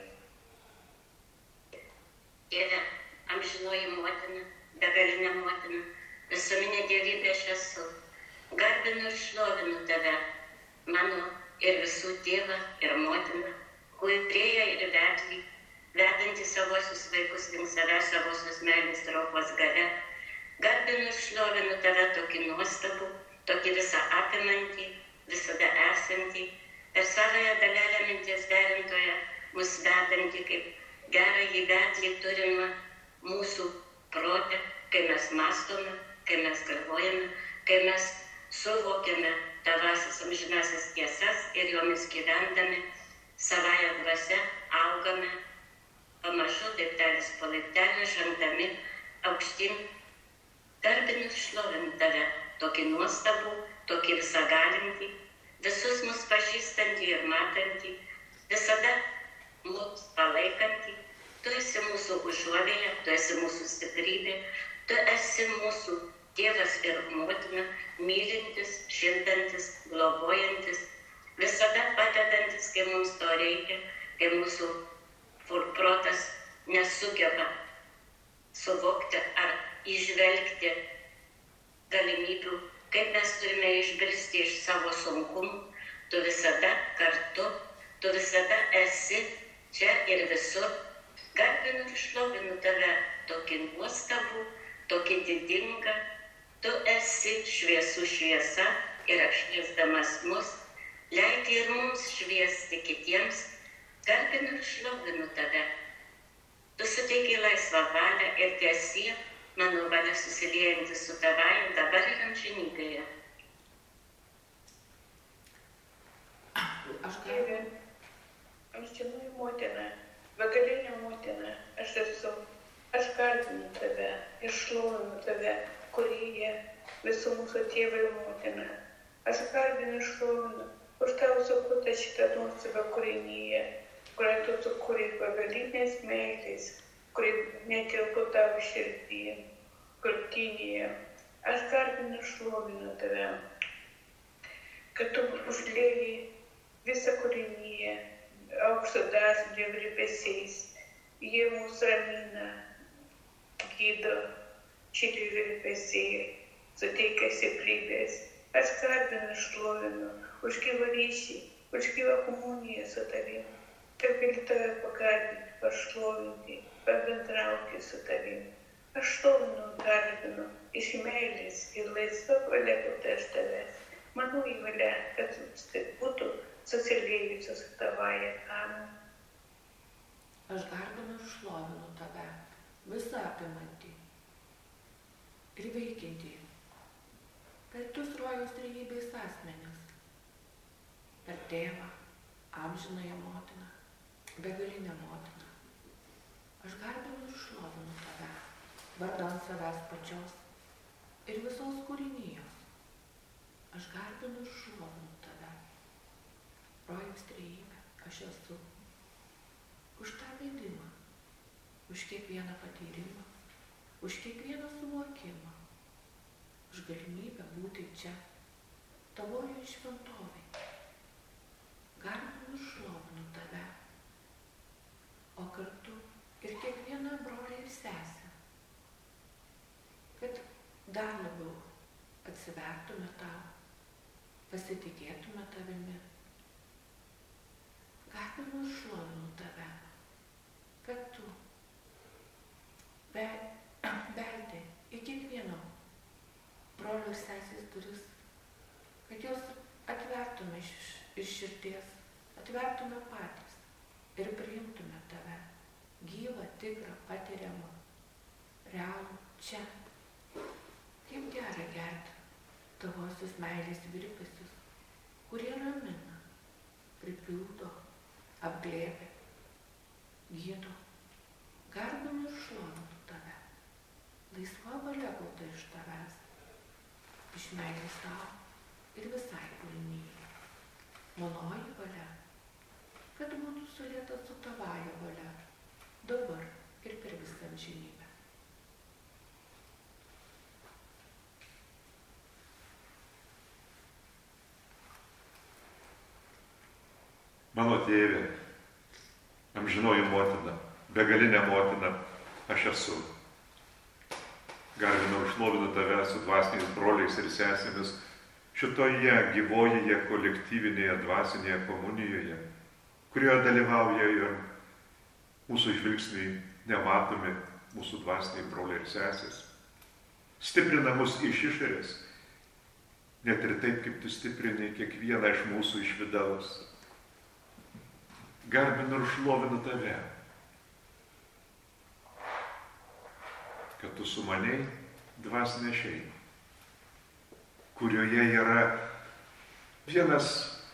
Tėve, amžinoji motina, begalinė motina, visuomenė dievybė aš esu. Garbinu ir šlovinu tave, mano ir visų tėvą ir motiną, kūrėją ir vedlį, vedantį savosius vaikus link savęs savosios meilės traukos gale. Garbinu ir šlovinu tave tokį nuostabų, tokį visą apimantį, visada esantį, per savąją dalelę minties derintoje, mus vedanti kaip gerąjį vedlį turimą mūsų protę, kai mes mąstome, kai mes galvojame, kai mes suvokiame tavasias amžinasis tiesas ir jomis gyvendami savąją dvasią augame pamažu laiptelis po laiptelio žengdami aukštyn, garbinu ir šlovinu tave, tokį nuostabų, tokį visagalintį, visus mus pažįstantį ir matantį, visada mus palaikantį. Tu esi mūsų užuovėja, tu esi mūsų stiprybė, tu esi mūsų tėvas ir motina, mylintis, šildantis, globojantis, visada padedantis, kai mums to reikia, kai mūsų protas nesugeba suvokti ar įžvelgti galimybių, kaip mes turime išbristi iš savo sunkumų. Tu visada kartu, tu visada esi čia ir visur. Garbinu ir šlovinu tave, tokį nuostabų, tokį didingą. Tu esi šviesų šviesa ir apšviesdamas mus, leidi ir mums šviesti kitiems. Garbinu ir šlovinu tave. Tu suteiki laisvą valią ir tiesie mano valia susiliejanti su tavąja dabar ir amžinybėje. Aš Dieve, amžinoji motina, begalinė motina, aš esu, aš garbinu tave ir šlovinu tave, kūrėja visų mūsų tėvai ir motina. Aš garbinu ir šlovinu už tavo sukurtą šitą nuostabą kūrinyje, kurią tu sukūrei begalinės meilės, kuri netilpo tavo širdyje, krūtinėje. Aš garbinu ir šlovinu tave, kad tu užlieji visą kūrinyje aukšto dažnio virpesiais. Jie mus ramina, gydo, šitie virpesiai, suteikia stiprybės. Aš garbinu ir šlovinu už gyvą ryšį, už gyvą komuniją su tavim. Kad gali tave pagarbinti, pašlovinti, pabendrauti su tavim. Aš šlovinu, garbinu iš meilės ir laisva valia būti aš tavęs. Mano į valia, kad būtų susiliejusios su tavaja. Amen. Aš garbinu ir šlovinu tave, visą apimantį ir veikiantį, per tus rojus trejybės asmenis, per tėvą, amžinąją motiną, begalinę motiną. Aš garbinu ir šlovinu tave, vardan savęs pačios ir visos kūrinijos. Aš garbinu ir šlovinu tave, rojaus trejybę, aš esu. Už tą vedimą, už kiekvieną patyrimą, už kiekvieną suvokimą, už galimybę būti čia, tavoje šventovėje. Garbinu ir šlovinu tave, o kartu ir kiekvieną brolį ir sesę, kad dar labiau atsivertume tau, pasitikėtume tavimi. Garbinu ir šlovinu tave, kad tu be, beldi į kiekvieno brolio ir sesės duris, kad jos atvertume iš, iš širdies, atvertume patys ir priimtume tave, gyvą, tikrą, patiriamą, realų, čia. Kaip gera gerti tavosios meilės virpesius, kurie ramina, pripildo, apglėbia, gydo. Garbinu ir šlovinu tave, laisva valia gauta iš tavęs, iš meilės tau ir visai kūrinyje. Manoji valia, kad būtų sulėta su tavąja valia, dabar ir per visą amžinybę. Mano tėvė, amžinoji motina, begalinė motina, aš esu. Garbinu ir šlovinu tave su dvasiniais broliais ir sesėmis šitoje gyvojoje kolektyvinėje dvasinėje komunijoje, kurioje dalyvauja ir mūsų žvilgsniai nematomi, mūsų dvasiniai broliai ir sesės. Stiprina mus iš išorės, net ir taip, kaip tu stiprini kiekvieną iš mūsų iš vidaus. garbinu ir šlovinu tave, kad tu sumaniai dvasinę šeimą, kurioje yra vienas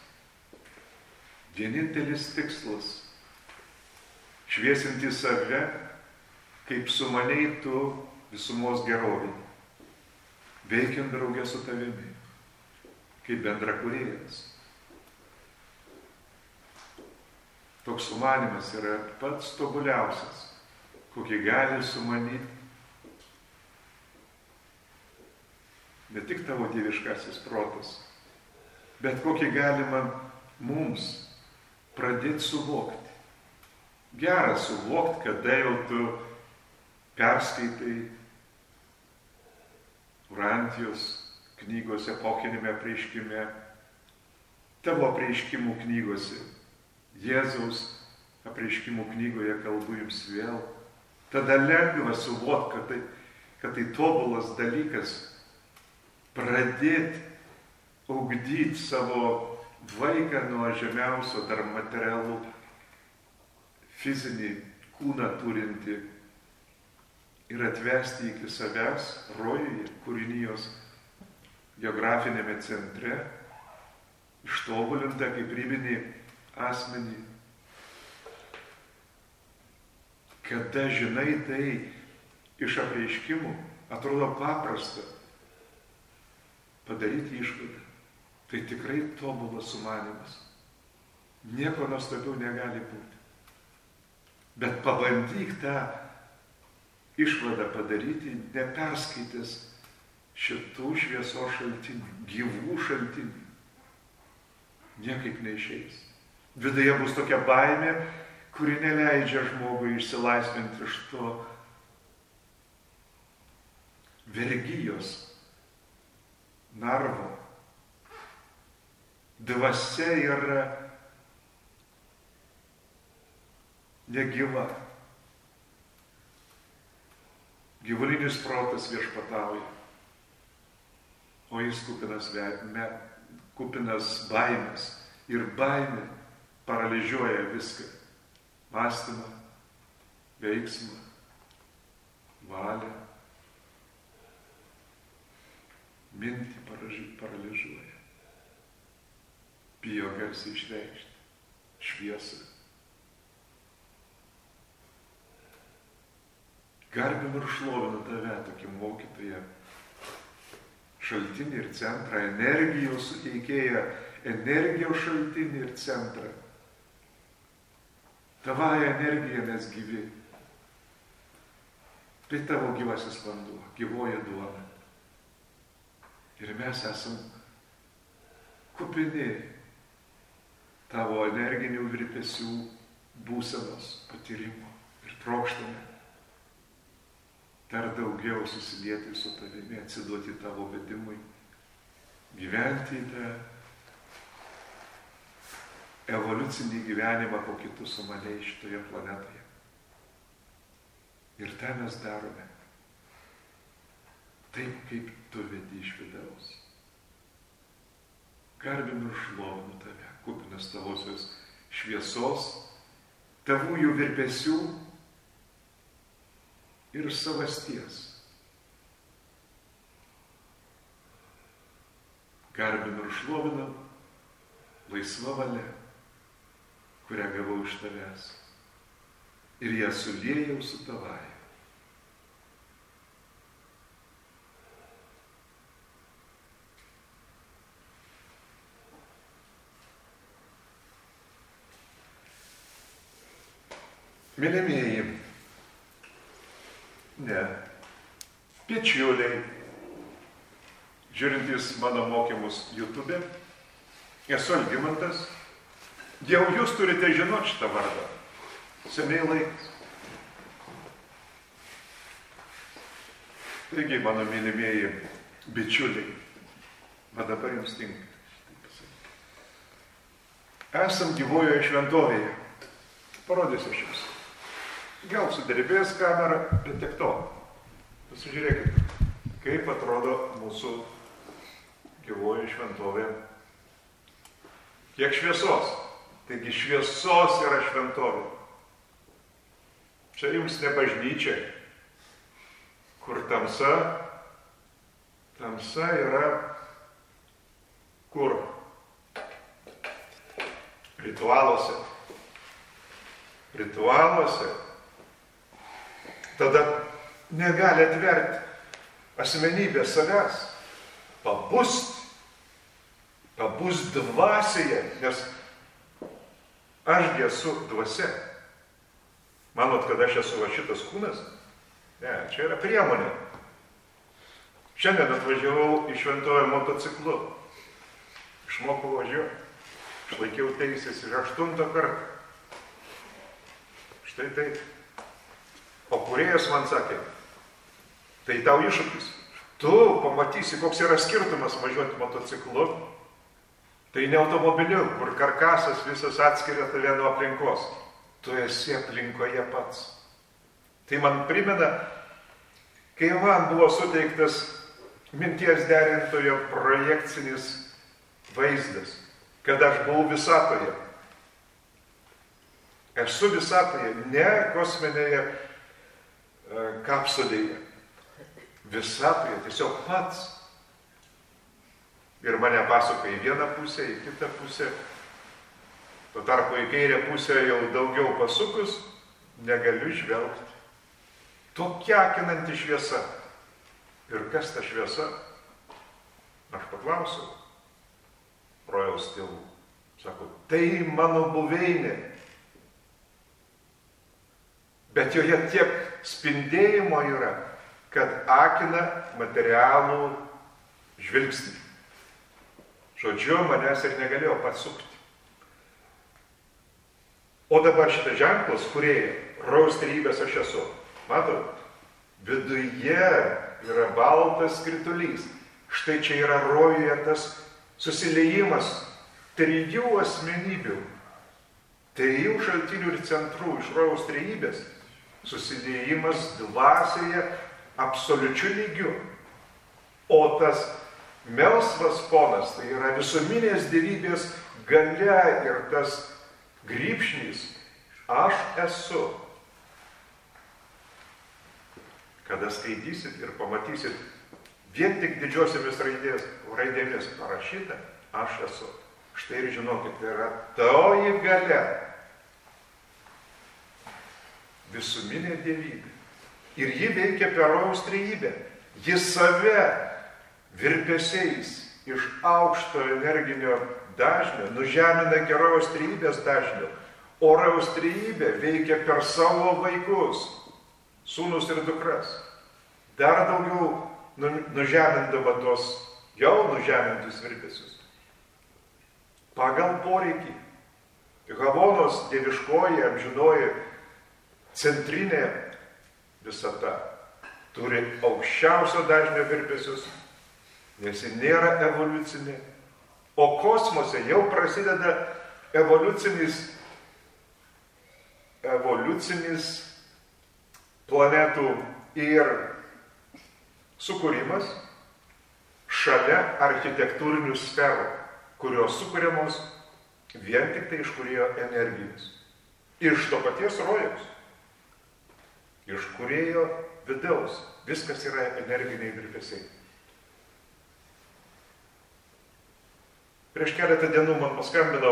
vienintelis tikslas - šviesinti save, kaip sumaniai tu visumos gerovį, veikiant draugę su tavimi, kaip bendrakūrėjas. Toks sumanimas yra pats tobuliausias, kokį gali sumanyti ne tik tavo dieviškasis protas, bet kokį galima mums pradėti suvokti. Gera suvokti, kada jau tu perskaitai Urantijos knygos epokinėme apreiškime, tavo apreiškimų knygose, Jėzaus apreiškimų knygoje kalbu jums vėl. Tada lengva suvokti, kad tai, kad tai tobulas dalykas pradėti ugdyti savo vaiką nuo žemiausio dar materialų fizinį kūną turinti ir atvesti iki savęs rojuje, kūrinijos geografinėme centre, ištobulintą kaip ribinį asmenį. Kada žinai tai iš apreiškimų, atrodo paprasta padaryti išvadą. Tai tikrai tobulas sumanimas. Nieko nuostabiau negali būti. Bet pabandyk tą išvadą padaryti, neperskaitęs šitų šviesos šaltinių, gyvų šaltinių. Niekaip neišeis. Viduje bus tokia baimė, kuri neleidžia žmogui išsilaisvinti iš to vergijos narvo. Dvasia yra negyva. Gyvulinis protas viešpatauja, o jis kupinas, me, kupinas baimės. Ir baimė paralyžiuoja viską. Mąstymą, veiksmą, valią. Mintį paralyžiuoja. Bijo garsiai išreikšti šviesą. Garbinu ir šlovinu tave, tokį mokytoją, šaltinį ir centrą, energijos suteikėją, energijos šaltinį ir centrą. Tavąją energiją mes gyvi. Tai tavo gyvasis vanduo, gyvoji duona. Ir mes esam kupini tavo energinių virpesių būsenos patyrimo ir trokštame dar daugiau susilieti su tavimi, atsiduoti tavo vedimui, gyventi tą evoliucinį gyvenimą, kokį tu sumanei šitoje planetoje. Ir tą mes darome taip, kaip tu vedi iš vidaus. Garbinu ir šlovinu tave, kupinas tavosios šviesos, tavųjų virpesių ir savasties. Garbinu ir šlovinu laisva valia, kurią gavau iš tavęs, ir ją suliejau su tavąja. Mylimieji, ne, bičiuliai, žiūrintys mano mokymus YouTube, esu Algimantas, jau jūs turite žinoti šitą vardą, seniai laikas. Taigi, mano mylimieji bičiuliai, va dabar jums tinka. Esam gyvojoje šventovėje, parodysiu aš jums. Gal sudirbės kamera, bet tik to. Pasižiūrėkit, kaip atrodo mūsų gyvoji šventovė. Kiek šviesos. Taigi šviesos yra šventovė. Čia jums ne bažnyčia, kur tamsa, tamsa yra kur? Ritualuose. Ritualuose. Tada negali atverti asmenybės savęs, pabust, pabust dvasioje, nes ašgi esu dvasia. Manot, kad aš esu va šitas kūnas? Ne, čia yra priemonė. Šiandien atvažiavau į šventovę motociklu. Išmokau važiuoti. Išlaikiau teisės iš aštunto karto. Štai taip. O kūrėjas man sakė, tai tau iššūkis. Tu pamatysi, koks yra skirtumas važiuoti motociklu. Tai ne automobiliu, kur karkasas visas atskiria tave nuo aplinkos. Tu esi aplinkoje pats. Tai man primena, kai man buvo suteiktas minties derintojo projekcinis vaizdas, kad aš buvau visatoje. Esu visatoje, ne kosminėje e, kapsulėje. Visatoje, tiesiog pats. Ir mane pasuka į vieną pusę, į kitą pusę. Tuo tarpu į kairę pusę jau daugiau pasukus, negaliu žvelgti. Tokia akinanti šviesa. Ir kas ta šviesa? Aš paklausiau rojaus tėvų. Sako, tai mano buveinė. Bet joje tiek spindėjimo yra, kad akina materialų žvilgsnį. Žodžiu, manęs ir negalėjo pasukti. O dabar šitas ženklas, kurėja, rojaus trejybės aš esu. Matot, viduje yra baltas skritulys. Štai čia yra rojuje tas susiliejimas trijų asmenybių, trijų šaltinių ir centrų iš rojaus trejybės. Susiliejimas dvasioje absoliučiu lygiu. O tas melsvas fonas, tai yra visuminės dievybės galia ir tas grybšnys, aš esu. Kada skaitysit ir pamatysit vien tik didžiosiamis raidės, raidėmis parašyta, aš esu. Štai ir žinokit, tai yra toji galia. Visuminė dievybė. Ir ji veikia per rojaus trejybę. Ji save virpesiais iš aukšto energinio dažnio nužemina iki rojaus trejybės dažnio. O rojaus trejybė veikia per savo vaikus, sūnus ir dukras. Dar daugiau nužemindama tos jau nužemintus virpesius. Pagal poreikį. Havonos dieviškoji, amžinoji, centrinė visata turi aukščiausio dažnio virpesius, nes ji nėra evoliucinė. O kosmose jau prasideda evoliucinis, evoliucinis planetų ir sukūrimas šalia architektūrinių sferų, kurios sukūriamos vien tik tai iš kūrėjo energijos. Iš to paties rojaus. Iš kūrėjo vidaus. Viskas yra energiniai virpesiai. Prieš keletą dienų man paskambino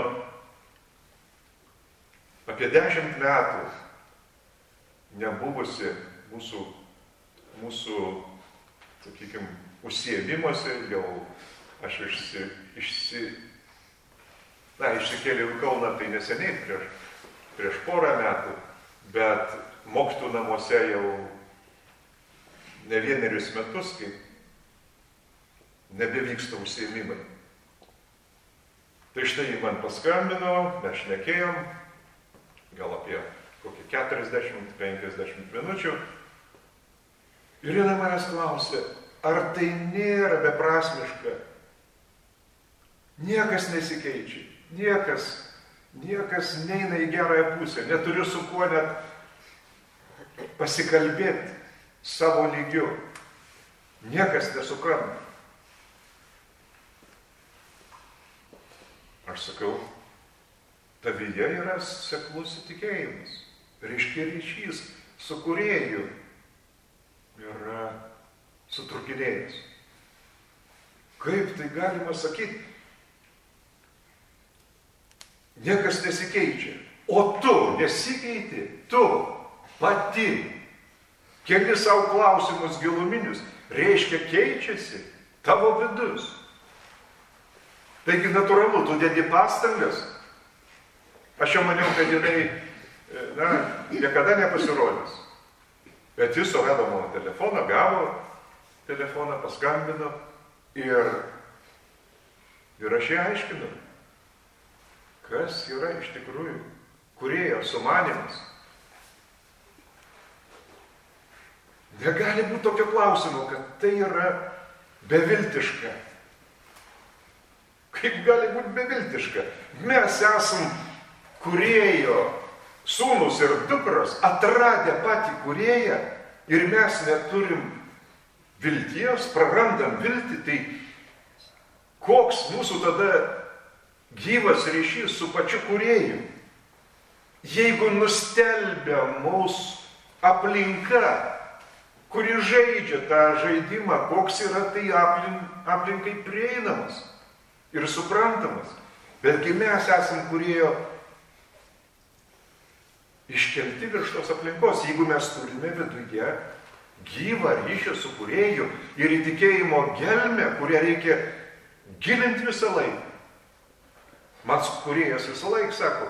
apie dešimt metų nebuvusi mūsų, mūsų sakykime, užsiėmimuose, jau aš išsi, išsi, na, išsikėliau į Kauną tai neseniai, prieš, prieš porą metų, bet mokytojų namuose jau ne vienerius metus, kaip nebevyksta užsiėmimai. Tai štai jį man paskambino, mes šnekėjom, gal apie kokį keturiasdešimt penkiasdešimt minučių. Ir jinai manęs klausė, ar tai nėra beprasmiška? Niekas nesikeičia, niekas, niekas neina į gerąją pusę, neturiu su kuo net pasikalbėti savo lygiu. Niekas nesupranta. Aš sakau, tavyje yra seklus įtikėjimas. Reiškia ryšys su kūrėju yra sutrukinėjęs. Kaip tai galima sakyti? Niekas nesikeičia. O tu nesikeiti, tu pati. Keli savo klausimus giluminius. Reiškia keičiasi tavo vidus. Taigi natūralu, tu dedi pastangas. Aš jau maniau, kad jinai, na, niekada nepasirodys. Bet jis surado mano telefoną, gavo telefoną, paskambino ir, ir aš ją aiškinu, kas yra iš tikrųjų kūrėjo sumanymas. Negali būti tokio klausimo, kad tai yra beviltiška. Kaip gali būti beviltiška? Mes esam kūrėjo sūnus ir dukros, atradę patį kūrėją ir mes neturim vilties, prarandam viltį, tai koks mūsų tada gyvas ryšys su pačiu kūrėju? Jeigu nustelbia mūsų aplinka, kuri žaidžia tą žaidimą, koks yra tai aplink, aplinkai prieinamas ir suprantamas. Betgi mes esam kūrėjo iškelti virš tos aplinkos, jeigu mes turime viduje gyvą ryšį su kūrėju ir įtikėjimo gelmę, kurią reikia gilinti visą laiką. Mats kūrėjas visą laiką sako,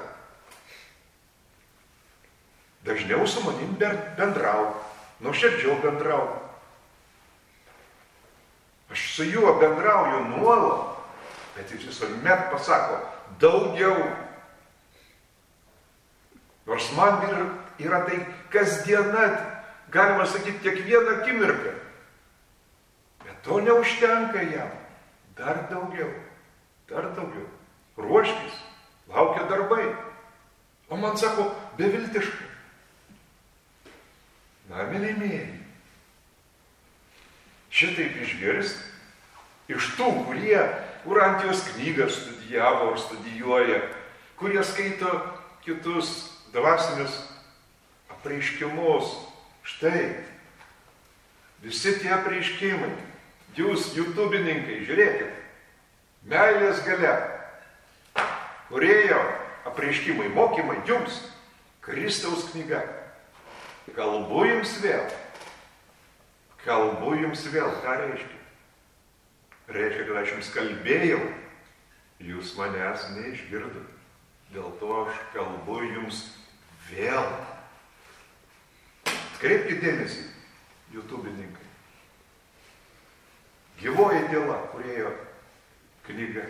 dažniau su manim bendrauk, nuoširdžiau bendrauk. Aš su juo bendrauju nuolat, bet jis visuomet pasako daugiau. Nors man yra tai kasdiena, galima sakyti, kiekvieną akimirką. Bet to neužtenka jam. Dar daugiau, dar daugiau. Ruoškis, laukia darbai. O man sako, beviltiška. Na, mylimieji, šitaip išgirsti iš tų, kurie Urantijos knygą studijavo ar studijuoja, kurie skaito kitus dvasinius apreiškimus. Štai, visi tie apreiškimai, jūs, jutubininkai, žiūrėkit, meilės galia, kūrėjo apreiškimai, mokymai, jums, Kristaus knyga. Kalbu jums vėl, kalbu jums vėl, ką reiškia? Reiškia, kad aš jums kalbėjau, jūs manęs neišgirdot. Dėl to aš kalbu jums vėl. Kreipkite dėmesį, jutubininkai. Gyvoji tyla, kūrėjo knyga.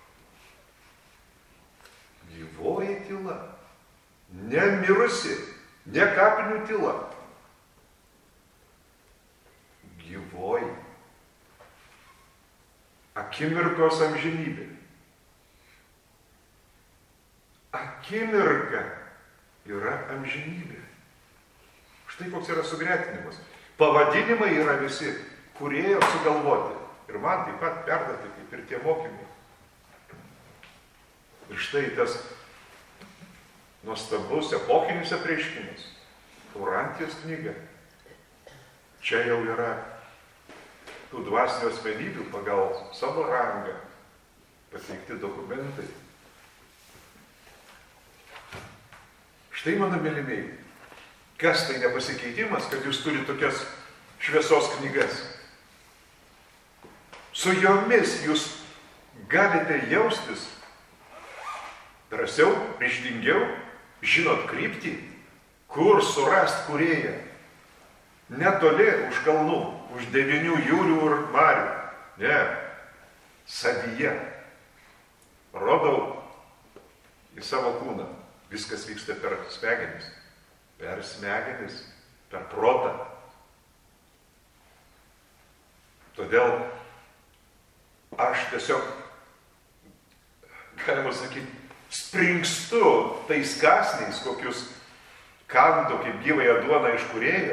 Gyvoji tyla. Nemirusi, ne kapinių tyla. Gyvoji. Akimirkos amžinybė. Akimirka yra amžinybė. Štai koks yra sugretinimas. Pavadinimai yra visi kūrėjo sugalvoti. Ir man taip pat perduoti, kaip ir tie mokymai. Ir štai tas nuostabus epochinis apreiškimas. Urantijos knyga. Čia jau yra tų dvasinių asmenybių pagal savo rangą pateikti dokumentai. Štai, mano mylimieji, kas tai nepasikeitimas, kad jūs turite tokias šviesos knygas. Su jomis jūs galite jaustis drąsiau, ryžtingiau, žinot kryptį, kur surast kūrėją. Netoli už kalnų, už devynių jūrių ir marių. Ne, savyje. Rodau į savo kūną. Viskas vyksta per smegenis. Per smegenis, per protą. Todėl aš tiesiog, galima sakyti, springstu tais kąsniais, kokius kandu kaip gyvąją duoną iš kūrėjo.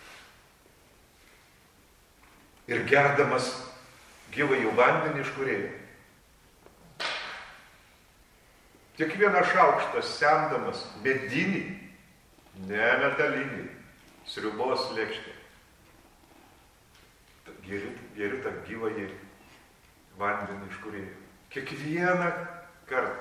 Ir gerdamas gyvąjį vandenį iš kūrėjo. Kiekvieną šaukštą semdamas medinį, ne metalinį, sriubos lėkštę. Geri, geri tą gyvąjį vandenį iš kūrėjo. Kiekvieną kartą.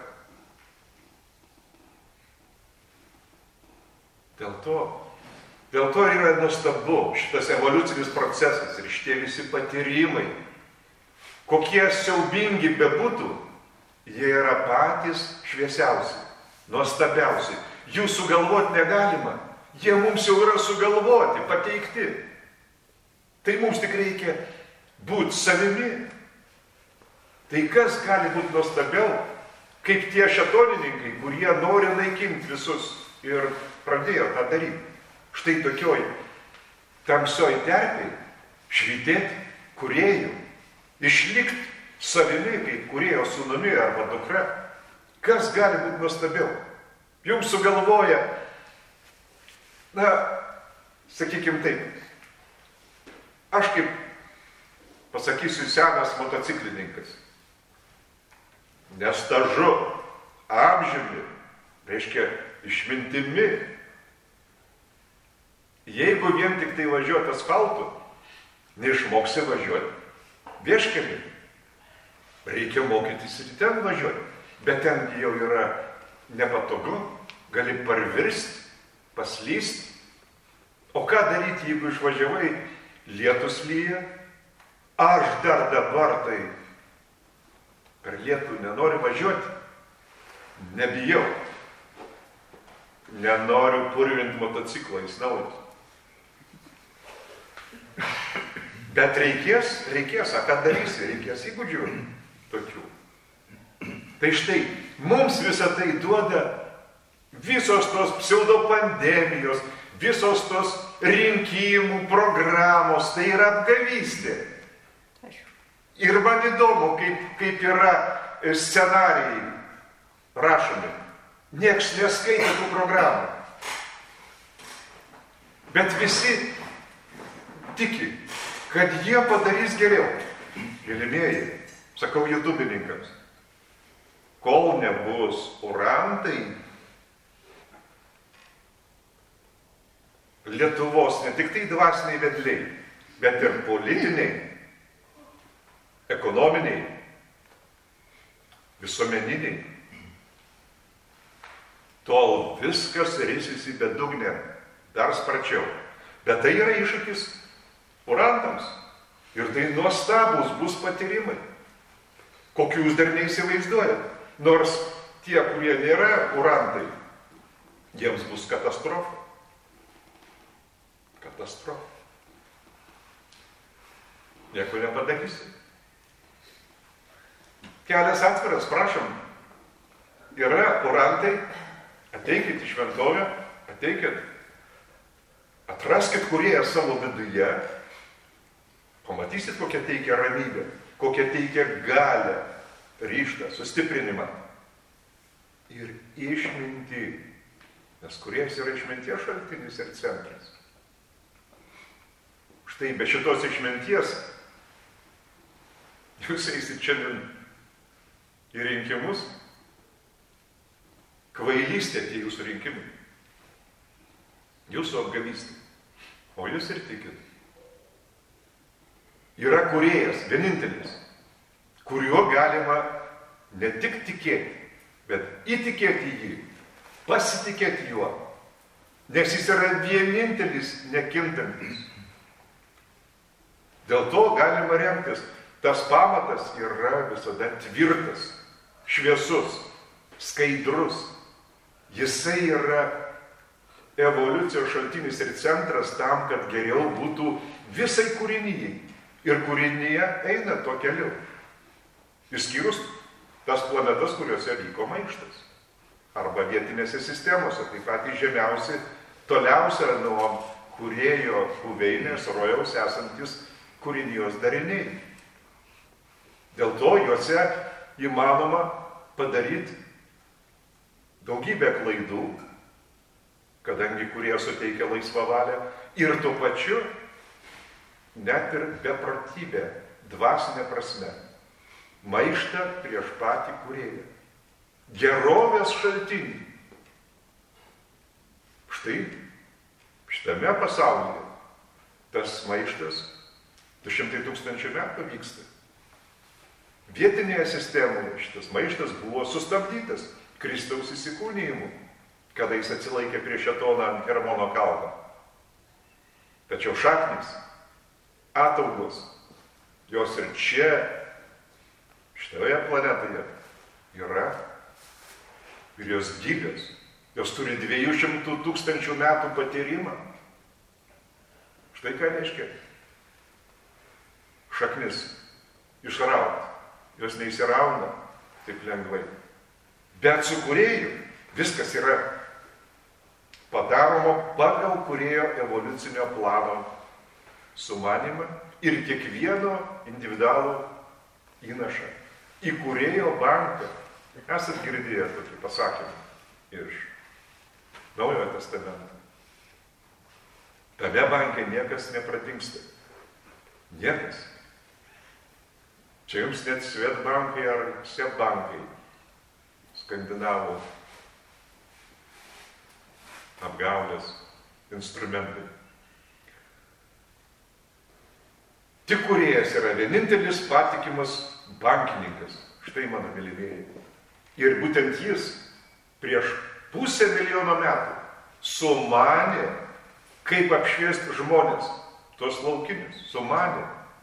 Dėl to, dėl to yra nuostabu šitas evoliucinis procesas ir šitie visi patyrimai. Kokie siaubingi bebūtų, jie yra patys šviesiausi, nuostabiausi. Jų sugalvoti negalima. Jie mums jau yra sugalvoti, pateikti. Tai mums tik reikia būti savimi. Tai kas gali būti nuostabiau, kaip tie šėtonininkai, kurie nori naikinti visus ir pradėjo tą daryti. Štai tokioj tamsioj terpėj švytėti kūrėjų, išlikti savimi kaip kūrėjo sūnumi arba dukra. Kas gali būti nuostabiau? Jums sugalvoja, na, sakykim taip, aš kaip pasakysiu senas motociklininkas, nestažu, amžiumi, reiškia išmintimi. Jeigu vien tik tai važiuoti asfaltu, neišmoksi važiuoti vieškelį. Reikia mokytis ir ten važiuoti, bet ten jau yra nepatogu, gali parvirsti, paslysti. O ką daryti, jeigu išvažiavai, lietus lyja, aš dar dabar tai per lietų nenoriu važiuoti, nebijau, nenoriu purvinti motociklą, jis naujas. Bet reikės, reikės, a ką darysi, reikės įgūdžių tokių. Tai štai, mums visą tai duoda visos tos pseudopandemijos, visos tos rinkimų programos, tai yra apgavystė. Ir man įdomu, kaip, kaip yra scenarijai rašomi. Niekas neskaito tų programų. Bet visi tiki, kad jie padarys geriau. Mylimieji, sakau jutubininkams, kol nebus urantai, Lietuvos ne tik tai dvasiniai vedliai, bet ir politiniai, ekonominiai, visuomeniniai, tol viskas risis į bedugnę dar sparčiau. Bet tai yra iššūkis urantams. Ir tai nuostabus bus patyrimai, kokių jūs dar neįsivaizduojat. Nors tie, kurie nėra urantai, jiems bus katastrofa. Katastrofa. Nieko nepadarysi. Kelias atviras, prašom. Yra urantai, ateikit į šventovę, ateikit, atraskit kūrėją savo viduje, pamatysit, kokią teikia ramybę, kokią teikia galią, ryžtą, sustiprinimą ir išmintį, nes kūrėjas yra išminties šaltinis ir centras. Štai be šitos išminties jūs eisit šiandien į rinkimus, kvailystė tie jūsų rinkimai, jūsų apgavystė, o jūs ir tikit. Yra kūrėjas, vienintelis, kuriuo galima ne tik tikėti, bet įtikėti jį, pasitikėti juo, nes jis yra vienintelis nekintantis. Dėl to galima remtis. Tas pamatas yra visada tvirtas, šviesus, skaidrus. Jisai yra evoliucijos šaltinis ir centras tam, kad geriau būtų visai kūrinyjai. Ir kūrinyje eina tuo keliu. Išskyrus tas planetas, kuriuose vyko maištas. Arba vietinėse sistemose, taip pat žemiausi, toliausia nuo kūrėjo buveinės rojaus esantis kūrinijos dariniai. Dėl to juose įmanoma padaryti daugybę klaidų, kadangi kurie suteikia laisvą valią, ir tuo pačiu net ir beprotybę, dvasinę prasme, maištą prieš patį kūrėją. gerovės šaltinį. Štai šitame pasaulyje tas maištas du šimtai tūkstančių metų vyksta. Vietinėje sistemoje šitas maištas buvo sustabdytas Kristaus įsikūnijimu, kada jis atsilaikė prieš Šėtoną ant Hermono kalno. Tačiau šaknis, ataugos, jos ir čia, šitoje planetoje yra ir jos gyvės. Jos turi dviejų šimtų tūkstančių metų patyrimą. Štai ką reiškia šaknis išrauti. Jos neįsirauna taip lengvai. Bet su kūrėju viskas yra padaroma pagal kūrėjo evoliucinio plano sumanymą ir kiekvieno individualų įnašą. Į kūrėjo banką. Esat girdėję tokį pasakymą iš Naujojo testamento. Tame banke niekas nepradingsta. Niekas. Čia jums net Svetbankai ar Sebbankai, skandinavų apgaulės instrumentai. Tik kūrėjas yra vienintelis patikimas bankininkas. Štai mano mylimieji. Ir būtent jis prieš pusę milijono metų sumanė, kaip apšviesti žmonės, tuos laukinius, sumanė.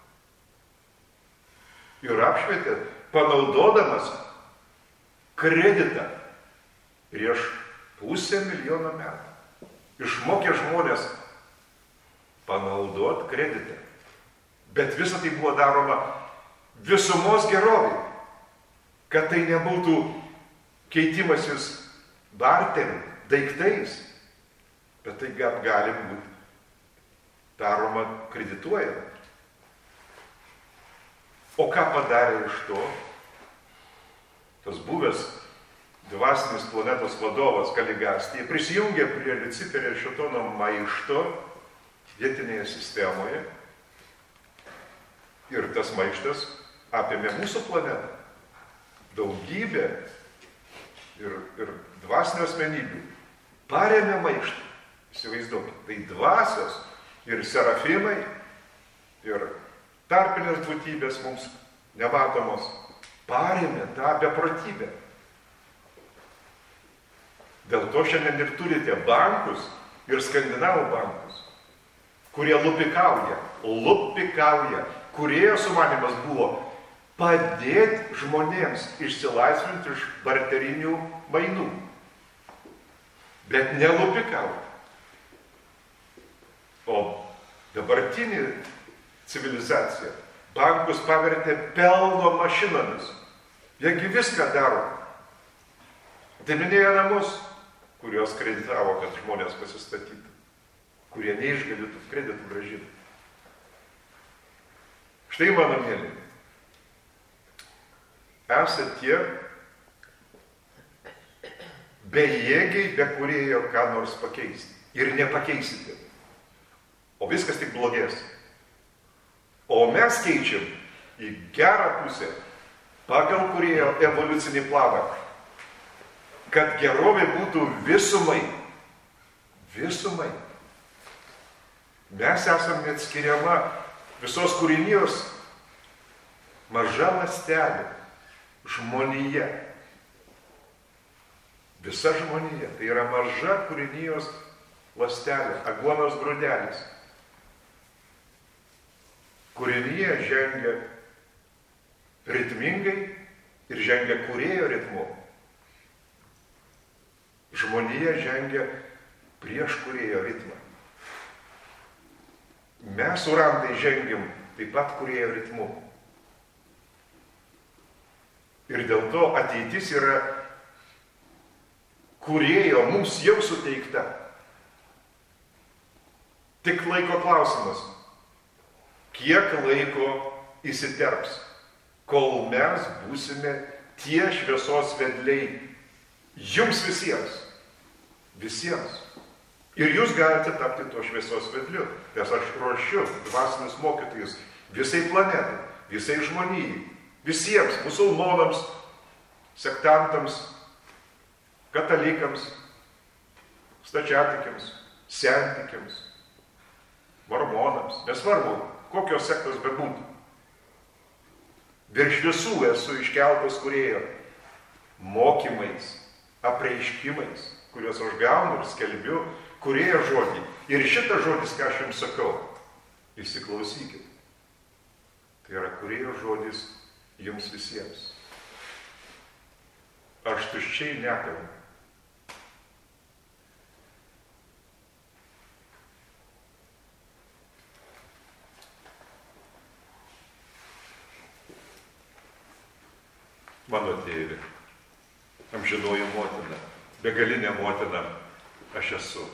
Ir apšvietė, panaudodamas kreditą prieš pusę milijono metų. Išmokė žmonės panaudoti kreditą. Bet visa tai buvo daroma visumos gerovai, kad tai nebūtų keitimasis barteriu, daiktais, bet tai gali būti daroma kredituojant. O ką padarė iš to? Tas buvęs dvasinis planetos vadovas Kaligastija prisijungė prie Liuciferio ir Šėtono maišto vietinėje sistemoje ir tas maištas apėmė mūsų planetą. Daugybė ir, ir dvasinio asmenybių parėmė maištą. Įsivaizduokit, tai dvasios ir serafimai ir tarpinės būtybės mums nematomos parėmė tą beprotybę. Dėl to šiandien ir turite bankus ir skandinavų bankus, kurie lupikauja, lupikauja. Kūrėjo sumanymas buvo padėti žmonėms išsilaisvinti iš barterinių mainų, bet nelupikauti. O dabartinė civilizacija bankus pavertė pelno mašinomis. Jiegi viską daro. Atiminėjo namus, kuriuos kreditavo, kad žmonės pasistatytų, kurie neišgalėtų kreditų grąžinti. Štai, mano mėly, esate tie bejėgiai, be kūrėjo ką nors pakeisti. Ir nepakeisite. O viskas tik blogės. O mes keičiam į gerą pusę pagal kūrėjo evoliucinį planą, kad gerovė būtų visumai. Visumai. Mes esame neatskiriama visos kūrinijos maža ląstelė, žmonija. Visa žmonija, tai yra maža kūrinijos ląstelė, aguonos grūdelis. Kūrinija žengia ritmingai ir žengia kūrėjo ritmu. Žmonija žengia prieš kūrėjo ritmą. Mes surandai žengiam taip pat kūrėjo ritmu. Ir dėl to ateitis yra kūrėjo mums jau suteikta. Tik laiko klausimas, kiek laiko įsiterps, kol mes būsime tie šviesos vedliai jums visiems. Visiems. Ir jūs galite tapti to šviesos vedliu, nes aš ruošiu dvasinius mokytojus visai planetai, visai žmonijai, visiems musulmonams, sektantams, katalikams, stačiatikiams, sentikiams, mormonams, nesvarbu, kokios sektos bebūtų. Virš visų esu iškeltas kūrėjo mokymais, apreiškimais, kuriuos aš gaunu ir skelbiu, kūrėjo žodį. Ir šitas žodis, ką aš jums sakau, įsiklausykit. Tai yra kūrėjo žodis jums visiems. Aš tuščiai nekalbu. Mano tėvė, amžinoji motina, begalinė motina, aš esu.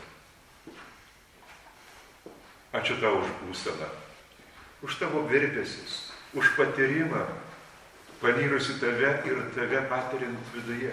Ačiū tau už būseną, už tavo virpesius, už patyrimą, panyrusi tave ir tave patiriant viduje.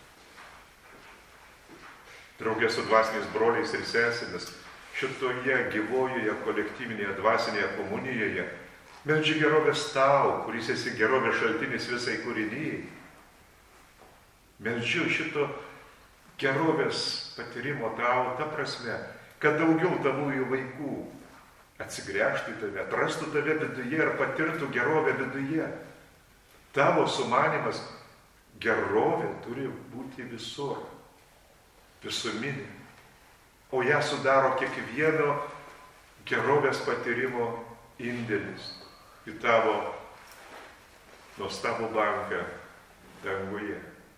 Draugė su dvasiniais broliais ir sesėmis, šitoje gyvojoje kolektyvinėje dvasinėje komunijoje, meldžiu gerovės tau, kuris esi gerovės šaltinis visai kūrinyjai. Meldžiu šito gerovės patyrimo tau, ta prasme, kad daugiau tavųjų vaikų atsigręžtų į tave, atrastų tave viduje ir patirtų gerovę viduje. Tavo sumanimas gerovė turi būti visur, visuminė, o ją sudaro kiekvieno gerovės patyrimo indėlis į tavo nuostabų banką danguje.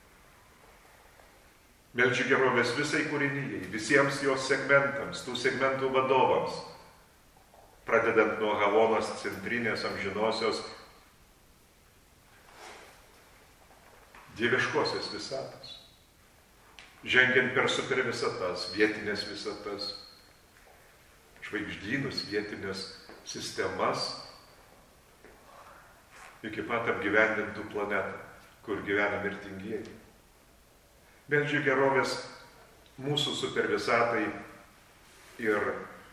Meldžiu gerovės visai kūrinyjai, visiems jos segmentams, tų segmentų vadovams, pradedant nuo Havonos centrinės amžinosios dieviškosios visatos, žengiant per supervisatas, vietinės visatas, žvaigždynus, vietinės sistemas, iki pat apgyvendintų planetą, kur gyvena mirtingieji. Meldžiu gerovės mūsų supervisatai ir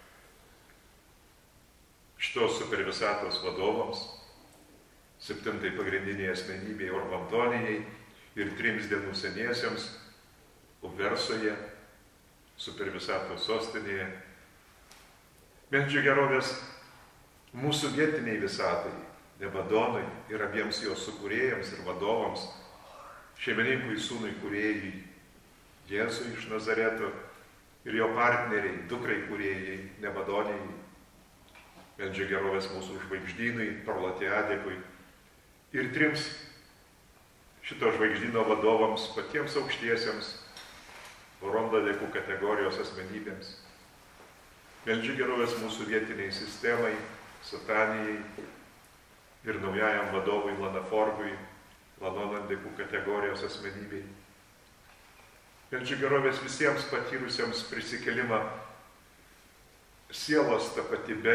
šitos supervisatos vadovams, septintai pagrindiniai asmenybei Orbantonijai ir trims dienų seniesiems Uversoje, supervisatos sostinėje. Meldžiu gerovės mūsų vietiniai visatai, Nebadonui ir abiems jos sukūrėjams ir vadovams, šeimininkui sūnui kūrėjui, Jėzui iš Nazareto ir jo partneriai, dukrai kūrėjai, Nebadonijai. Meldžiu gerovės mūsų žvaigždynui, Prolatiadekui ir trims šito žvaigždyno vadovams, patiems aukštiesiems, Vorondadekų kategorijos asmenybėms. Meldžiu gerovės mūsų vietiniai sistemai, Satanijai ir naujajam vadovui Lanaforgui, Lanonandekų kategorijos asmenybei. Meldžiu gerovės visiems patyrusiems prisikelimą sielos tapatybe,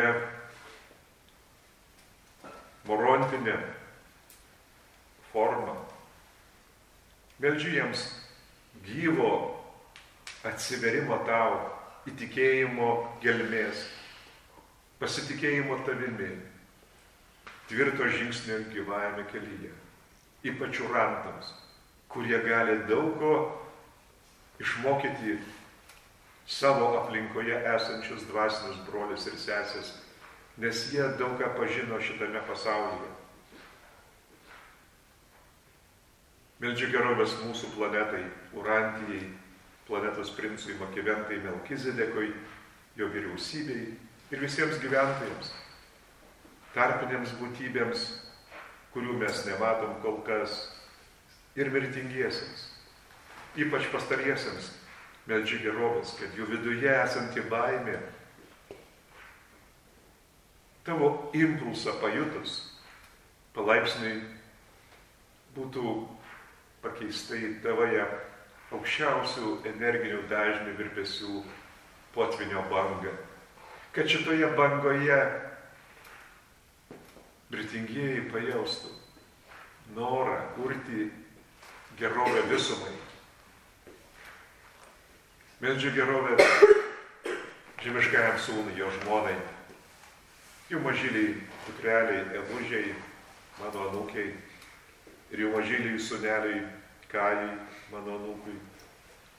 morontinė forma. Meldžiu jiems gyvo atsiverimo tau, įtikėjimo gelmės, pasitikėjimo tavimi, tvirto žingsnio gyvajame kelyje, ypač urantams, kurie gali daug ko išmokyti savo aplinkoje esančius dvasinius brolius ir sesės, nes jie daug ką pažino šitame pasaulyje. Meldžiu gerovės mūsų planetai, Urantijai, planetos princui Makiventai Melkizedekui, jo vyriausybei ir visiems gyventojams, tarpinėms būtybėms, kurių mes nematom kol kas, ir mirtingiesiems, ypač pastariesiems, meldžiu gerovės, kad jų viduje esanti baimė, tavo impulsą pajutus, palaipsniui būtų pakeista į tavoje aukščiausių energinių dažnių virpesių potvinio bangą, kad šitoje bangoje mirtingieji pajaustų norą kurti gerovę visumai. Meldžiu gerovę žemiškajam sūnui, jo žmonai, jų mažyliai dukreliai, Elužiai, mano anūkiai, ir jų mažyliai sūneliai Kajui, mano anūkui,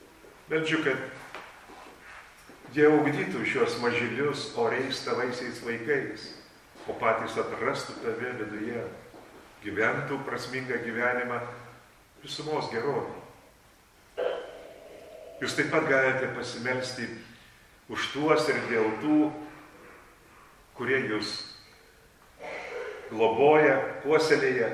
Meldžiu, kad Dievo ugdytų šios mažylius oriais tavaisiais vaikais, o patys atrastų tave viduje, gyventų prasmingą gyvenimą visumos gerovį. Jūs taip pat galite pasimelsti už tuos ir dėl tų, kurie jūs globoja, puoselėja.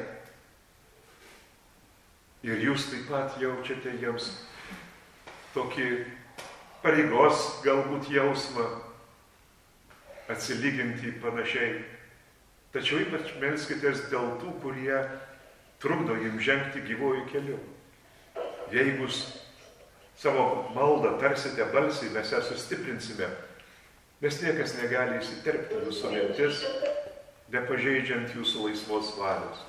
Ir jūs taip pat jaučiate jiems tokį pareigos galbūt jausmą atsilyginti panašiai. Tačiau ypač melskitės dėl tų, kurie trukdo jums žengti gyvuoju keliu. Jeigu savo maldą tarsite balsiai, mes ją sustiprinsime, nes niekas negali įsiterpti jūsų mintis, nepažeidžiant jūsų laisvos valios.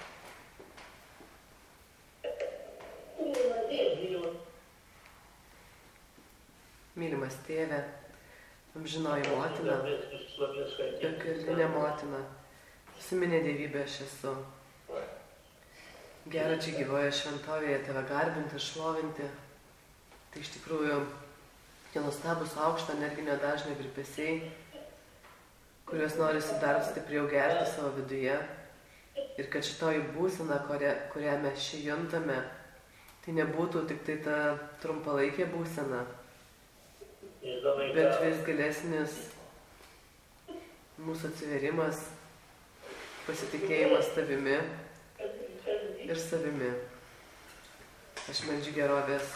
Mylimas tėve, amžinoji motina, begalinė motina, suminė dievybė aš esu. Gera čia gyvoje šventovėje tave garbinti, šlovinti. Tai iš tikrųjų tie nuostabus aukšto energinio dažnio virpesiai, kuriuos norisi dar stipriau gerti savo viduje. Ir kad šitoji būsena, kurią, kurią mes čia juntame, tai nebūtų tik tai ta trumpalaikė būsena, bet vis gilesnis mūsų atsiverimas, pasitikėjimas tavimi ir savimi. Aš meldžiu gerovės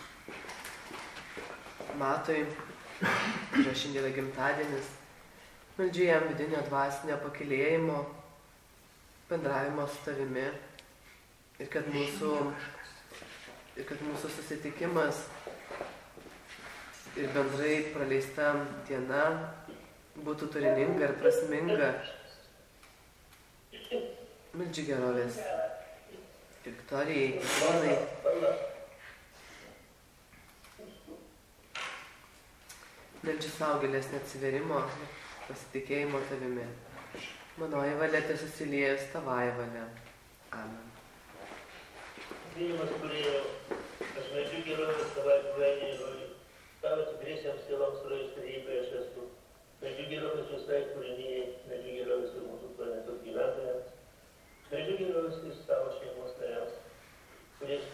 Matui, kurio šiandien gimtadienis. Meldžiu jam vidinio dvasinio pakylėjimo, bendravimo su tavimi ir kad mūsų, ir kad mūsų susitikimas ir bendrai praleista diena būtų turininga ir prasminga. Meldžiu gerovės Viktorijai, Jonai. Meldžiu savo gilesnio atsiverimo, pasitikėjimo tavimi. Manoji valia tesusiliejas tavai valia. Amen. Mylimas kūrėjo, aš meldžiu gerovės tavai buveinėje rojų, tavo tikriesiams tėvams rojus tarybėje aš esu. Meldžiu gerovės visai kūrinėjai, meldžiu gerovės ir mūsų planetos gyventojams. Meldžiu gerovės ir savo šeimos nariams, kuris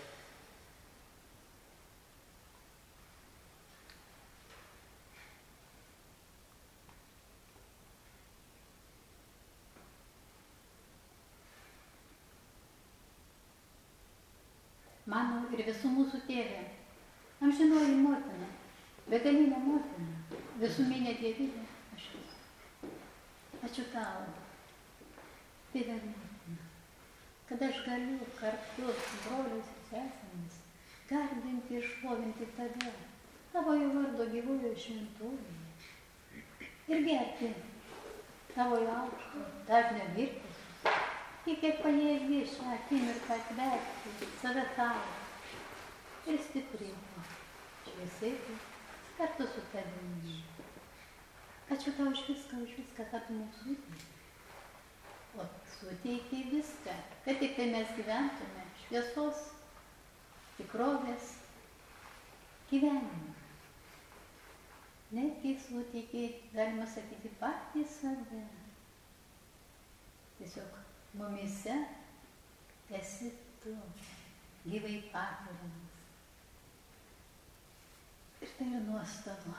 mano ir visų mūsų tėvė, amžinoji motina, begalinė motina, visuminė dievybė, aš esu. Ačiū tau, tėve motina, kad aš galiu kartu su broliais ir sesėmis garbinti ir šlovinti tave, tavojo vardo gyvojo šventovėje ir gerti tavojo aukšto dažnio virpesius. Į kiek pajėgi šią akimirką atverti save tau ir stiprėti, šviesėti kartu su tavimi. Ačiū tau už viską, už viską, kad tu mums suteikei. O suteikei viską, kad tik tai mes gyventume šviesos, tikrovės gyvenimą. Netgi suteikei, galima sakyti, patį save. Tiesiog mumise esi tu, gyvai patiriamas. Ir tai yra nuostabu.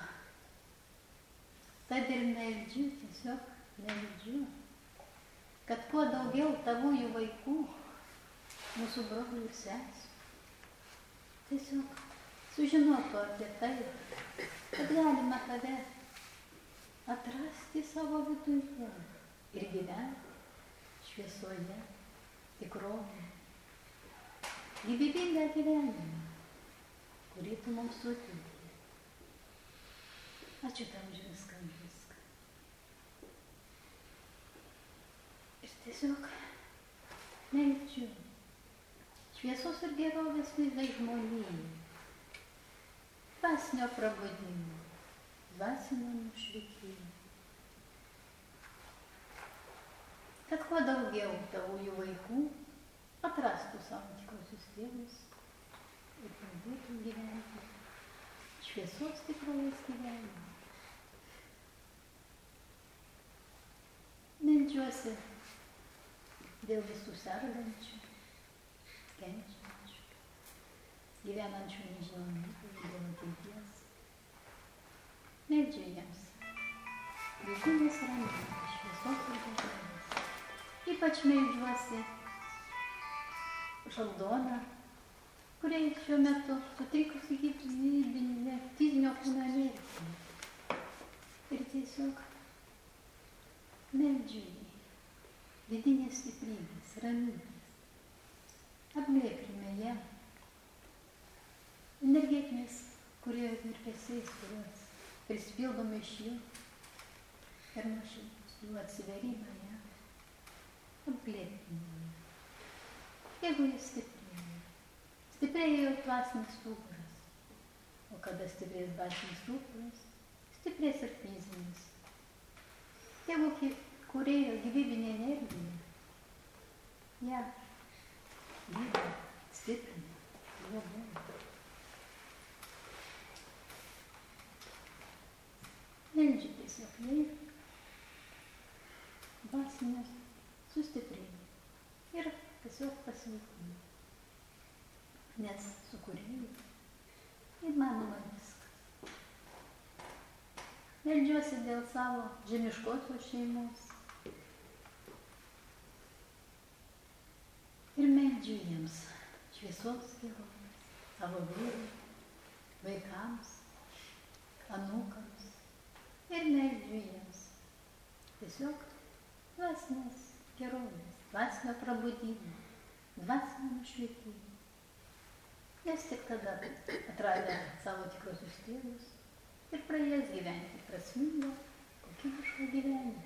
Tad ir meldžiu, tiesiog meldžiu, kad kuo daugiau tavųjų vaikų, mūsų brolių ir sesių, tiesiog sužinotų apie tai, kad galima tave atrasti savo viduje ir gyventi šviesoje, tikrovėje, gyvybingą gyvenimą, kurį tu mums suteikei. Ačiū tau už viską, už viską. Ir tiesiog meldžiu šviesos ir gerovės visai žmonijai, dvasinio prabudimo, dvasinio nušvitimo. Kad kuo daugiau tavųjų vaikų atrastų savo tikrosius tėvus ir pradėtų gyventi šviesos tikrovės gyvenimo. Meldžiuosi dėl visų sergančių, kenčiančių, gyvenančių nežinomybėje, dėl ateities. Meldžiu jiems vidinės ramybės, šviesos ir gražuolės. Ypač meldžiuosi už Aldoną, kuriai šiuo metu sutrikusi gyvybinė fizinio kūno energija. Ir tiesiog meldžiu jį vidinės stiprybės, ramybės. Apglėbkime ją energetiniais, kurie virpesiais, kuriuos prisipildome iš jų ir nuoširdus jų atsiverimą ją. Apglėbkime ją. Jeigu jis stiprėja, stiprėja jau dvasinis stuburas. O kada stiprės dvasinis stuburas, stiprės ir fizinis. Jeigu kūrėjo gyvybinė energija, ją gyvą, stiprina, globoja. Meldžiu tiesiog jai dvasinės sustiprėjimą ir tiesiog pasveikimą. Nes su kūrėju įmanoma viskas. Meldžiuosi dėl savo žemiškosios šeimos ir meldžiu jiems šviesos gerovės, savo vyrui, vaikams, anūkams ir meldžiu jiems tiesiog dvasinės gerovės, dvasinio prabudimo, dvasinio nušvietimo. Nes tik tada atradę savo tikrosius tėvus ir pradės gyventi prasmingą, kokybišką gyvenimą.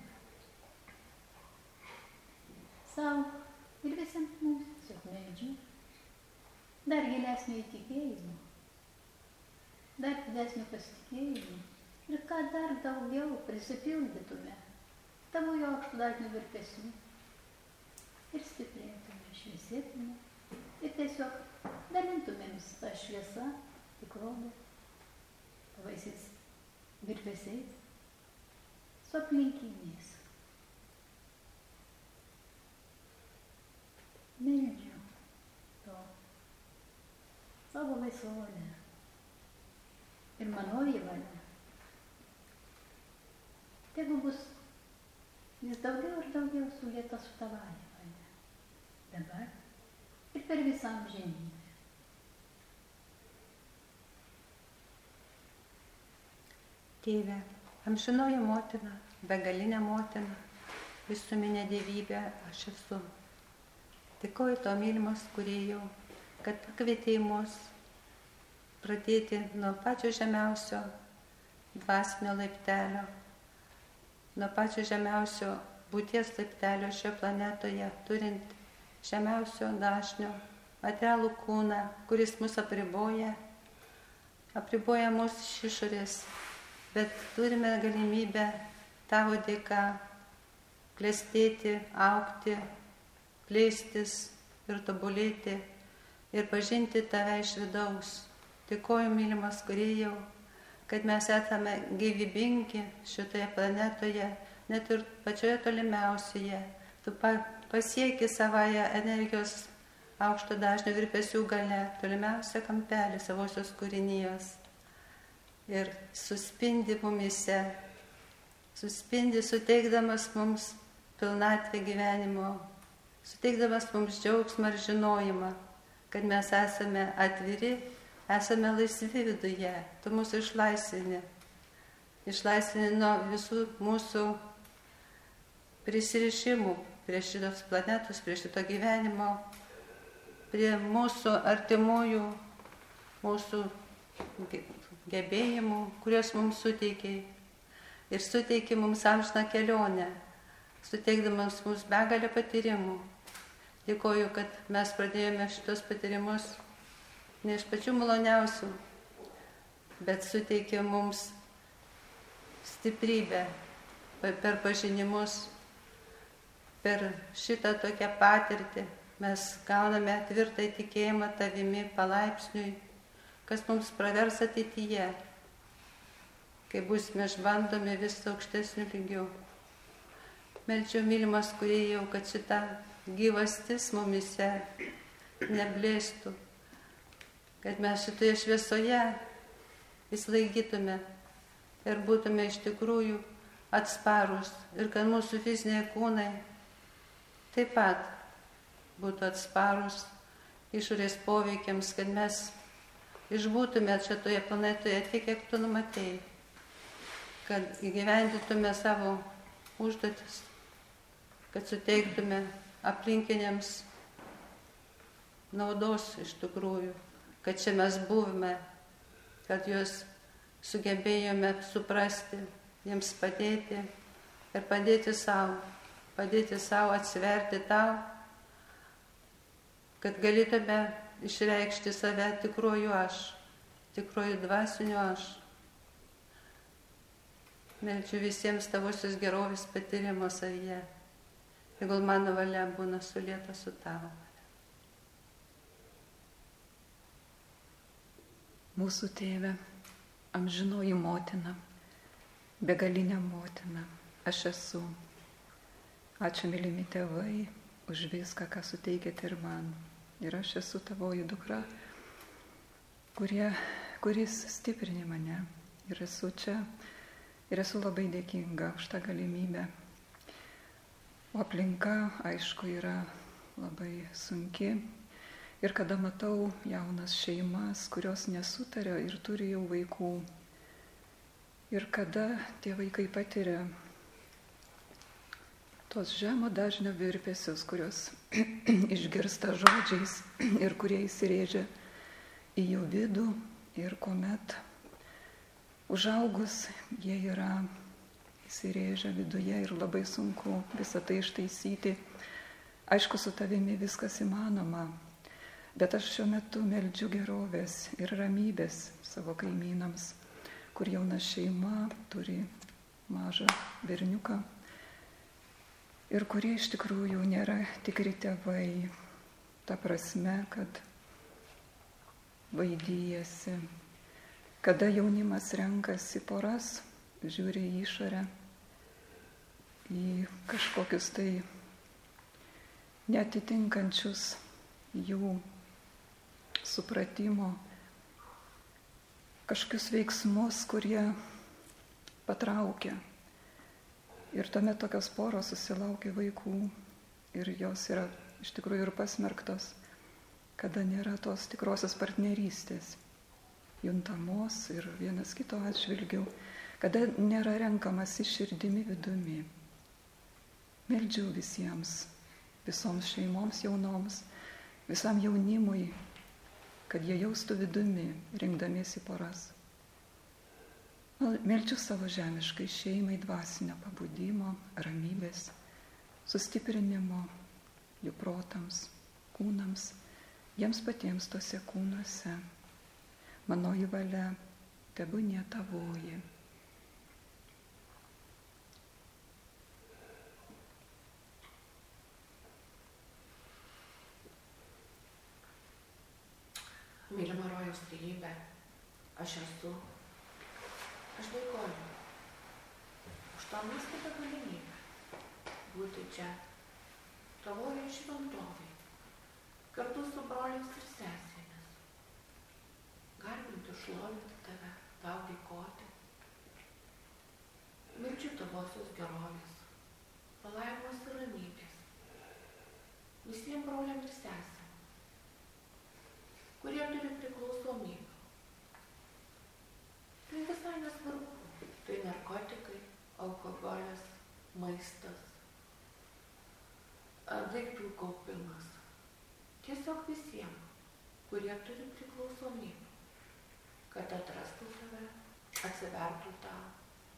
Sau ir visiems mums tiesiog meldžiu dar gilesnio įtikėjimo, dar didesnio pasitikėjimo ir ką dar daugiau prisipildytume tavo jo aukštų dažnių virpesių ir stiprėtume, šviesėtume ir tiesiog dalintumėms tą šviesą, tikrovę, pavaisiais virpesiais, su aplinkiniais. Meldžiu to savo laisvą valią ir manoji valia. Tegu bus vis daugiau ir daugiau sulieta su tavąja valia. Dabar ir per visą amžinybę. Tėve, amžinoji motina, begalinė motina, visuminė dievybė aš esu. Dėkoju to mylimas kūrėjau, kad pakvietei mus pradėti nuo pačio žemiausio dvasinio laiptelio, nuo pačio žemiausio būties laiptelio šioje planetoje, turint žemiausio dažnio materialų kūną, kuris mus apriboja, apriboja mus iš išorės, bet turime galimybę tavo dėka klestėti, augti, plėstis ir tobulėti ir pažinti tave iš vidaus. Dėkoju, mylimas kūrėjau, kad mes esame gyvybingi šitoje planetoje, net ir pačioje tolimiausioje. Tu pasieki savąją energijos aukšto dažnio virpesių gale, tolimiausią kampelį savosios kūrinijos. Ir suspindi mumise, suspindi suteikdamas mums pilnatvę gyvenimo, suteikdamas mums džiaugsmą ir žinojimą, kad mes esame atviri, esame laisvi viduje. Tu mūsų išlaisvini, išlaisvini nuo visų mūsų prisirišimų prie šitos planetos, prie šito gyvenimo, prie mūsų artimųjų, mūsų gebėjimų, kuriuos mums suteikiai ir suteikiai mums amžiną kelionę, suteikdamas mums begalę patyrimų. Dėkoju, kad mes pradėjome šitos patyrimus ne iš pačių maloniausių, bet suteikė mums stiprybę per pažinimus, per šitą tokią patirtį. Mes gauname tvirtą tikėjimą tavimi palaipsniui, kas mums pravers ateityje. kai būsime išbandomi vis aukštesnių lygių. Meldžiu, mylimas Kūrėjau, kad šita gyvastis mumise neblėstų, kad mes šitoje šviesoje įsilaikytume ir būtume iš tikrųjų atsparus ir kad mūsų fiziniai kūnai taip pat būtų atsparus išorės poveikiams, kad mes išbūtume šitoje planetoje tiek, kiek tu numatėjai, kad įgyvendintume savo užduotis, kad suteiktume aplinkiniams naudos iš tikrųjų, kad čia mes buvome, kad juos sugebėjome suprasti, jiems padėti ir padėti savo, padėti savo atsiverti tau, kad galėtume išreikšti save tikruoju aš, tikruoju dvasiniu aš. Meldžiu visiems tavosios gerovės patyrimo savyje, tegul mano valia būna sulieta su tavo. Mūsų Tėve, amžinoji motina, begalinė motina, aš esu. Ačiū, mylimi tėvai, už viską, ką suteikėte ir man. Ir aš esu tavoji dukra, kurie, kuris stiprini mane. Ir esu čia, ir esu labai dėkinga už tą galimybę. O aplinka, aišku, yra labai sunki. Ir kada matau jaunas šeimas, kurios nesutaria ir turi jau vaikų. Ir kada tie vaikai patiria tos žemo dažnio virpesius, kurios išgirsta žodžiais ir kurie įsirėžia į jų vidų ir kuomet užaugus jie yra įsirėžę viduje ir labai sunku visą tai ištaisyti. Aišku, su tavimi viskas įmanoma, bet aš šiuo metu meldžiu gerovės ir ramybės savo kaimynams, kur jauna šeima turi mažą berniuką ir kurie iš tikrųjų nėra tikri tėvai, ta prasme, kad vaidijasi. Kada jaunimas renkasi poras, žiūri į išorę, į kažkokius tai neatitinkančius jų supratimo, kažkokius veiksmus, kurie patraukia. Ir tuomet tokios poros susilaukia vaikų ir jos yra iš tikrųjų ir pasmerktos, kada nėra tos tikrosios partnerystės, juntamos ir vienas kito atžvilgių, kada nėra renkamas iš širdimi vidumi. Meldžiu visiems, visoms šeimoms jaunoms, visam jaunimui, kad jie jaustų vidumi, rinkdamiesi poras. Meldžiu savo žemiškai šeimai dvasinio pabudimo, ramybės, sustiprinimo jų protams, kūnams, jiems patiems tose kūnuose. Manoji valia tebūnie tavoji. Mylima rojaus trejybė, aš esu, aš dėkoju už tą nuostabią galimybę būti čia, tavoje šventovėje, kartu su broliais ir sesėmis, garbinti, šlovinti tave, tau dėkoti. Meldžiu tavosios gerovės, palaimos ir ramybės visiems broliams ir sesėms, kurie turi priklausomybę. Tai visai nesvarbu. Tai narkotikai, alkoholis, maistas, ar daiktų kaupimas. Tiesiog visiems, kurie turi priklausomybę, kad atrastų tave, atsivertų tau.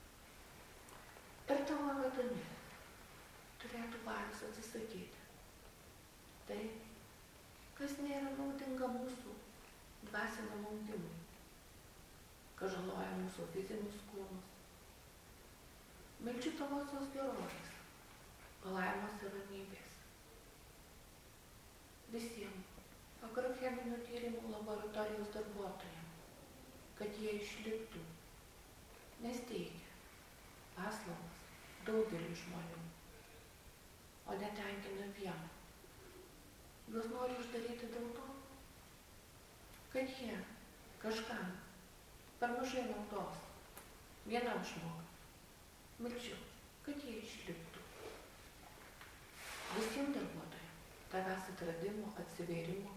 Ir tavo vedami turėtų valios atsisakyti. Tai, kas nėra naudinga mūsų dvasiniam augimui, kas žaloja mūsų fizinius kūnus. Meldžiu tavosios gerovės, palaimos ir ramybės. Visiems agrocheminių tyrimų laboratorijos darbuotojams, kad jie išliktų nes teikia paslaugas daugeliu žmonių, o netenkina vieno. Juos nori uždaryti dėl to, kad jie kažkam per mažai naudos vienam žmogui. Meldžiu, kad jie išliktų. Visiems darbuotojams tavęs atradimo, atsivėrimo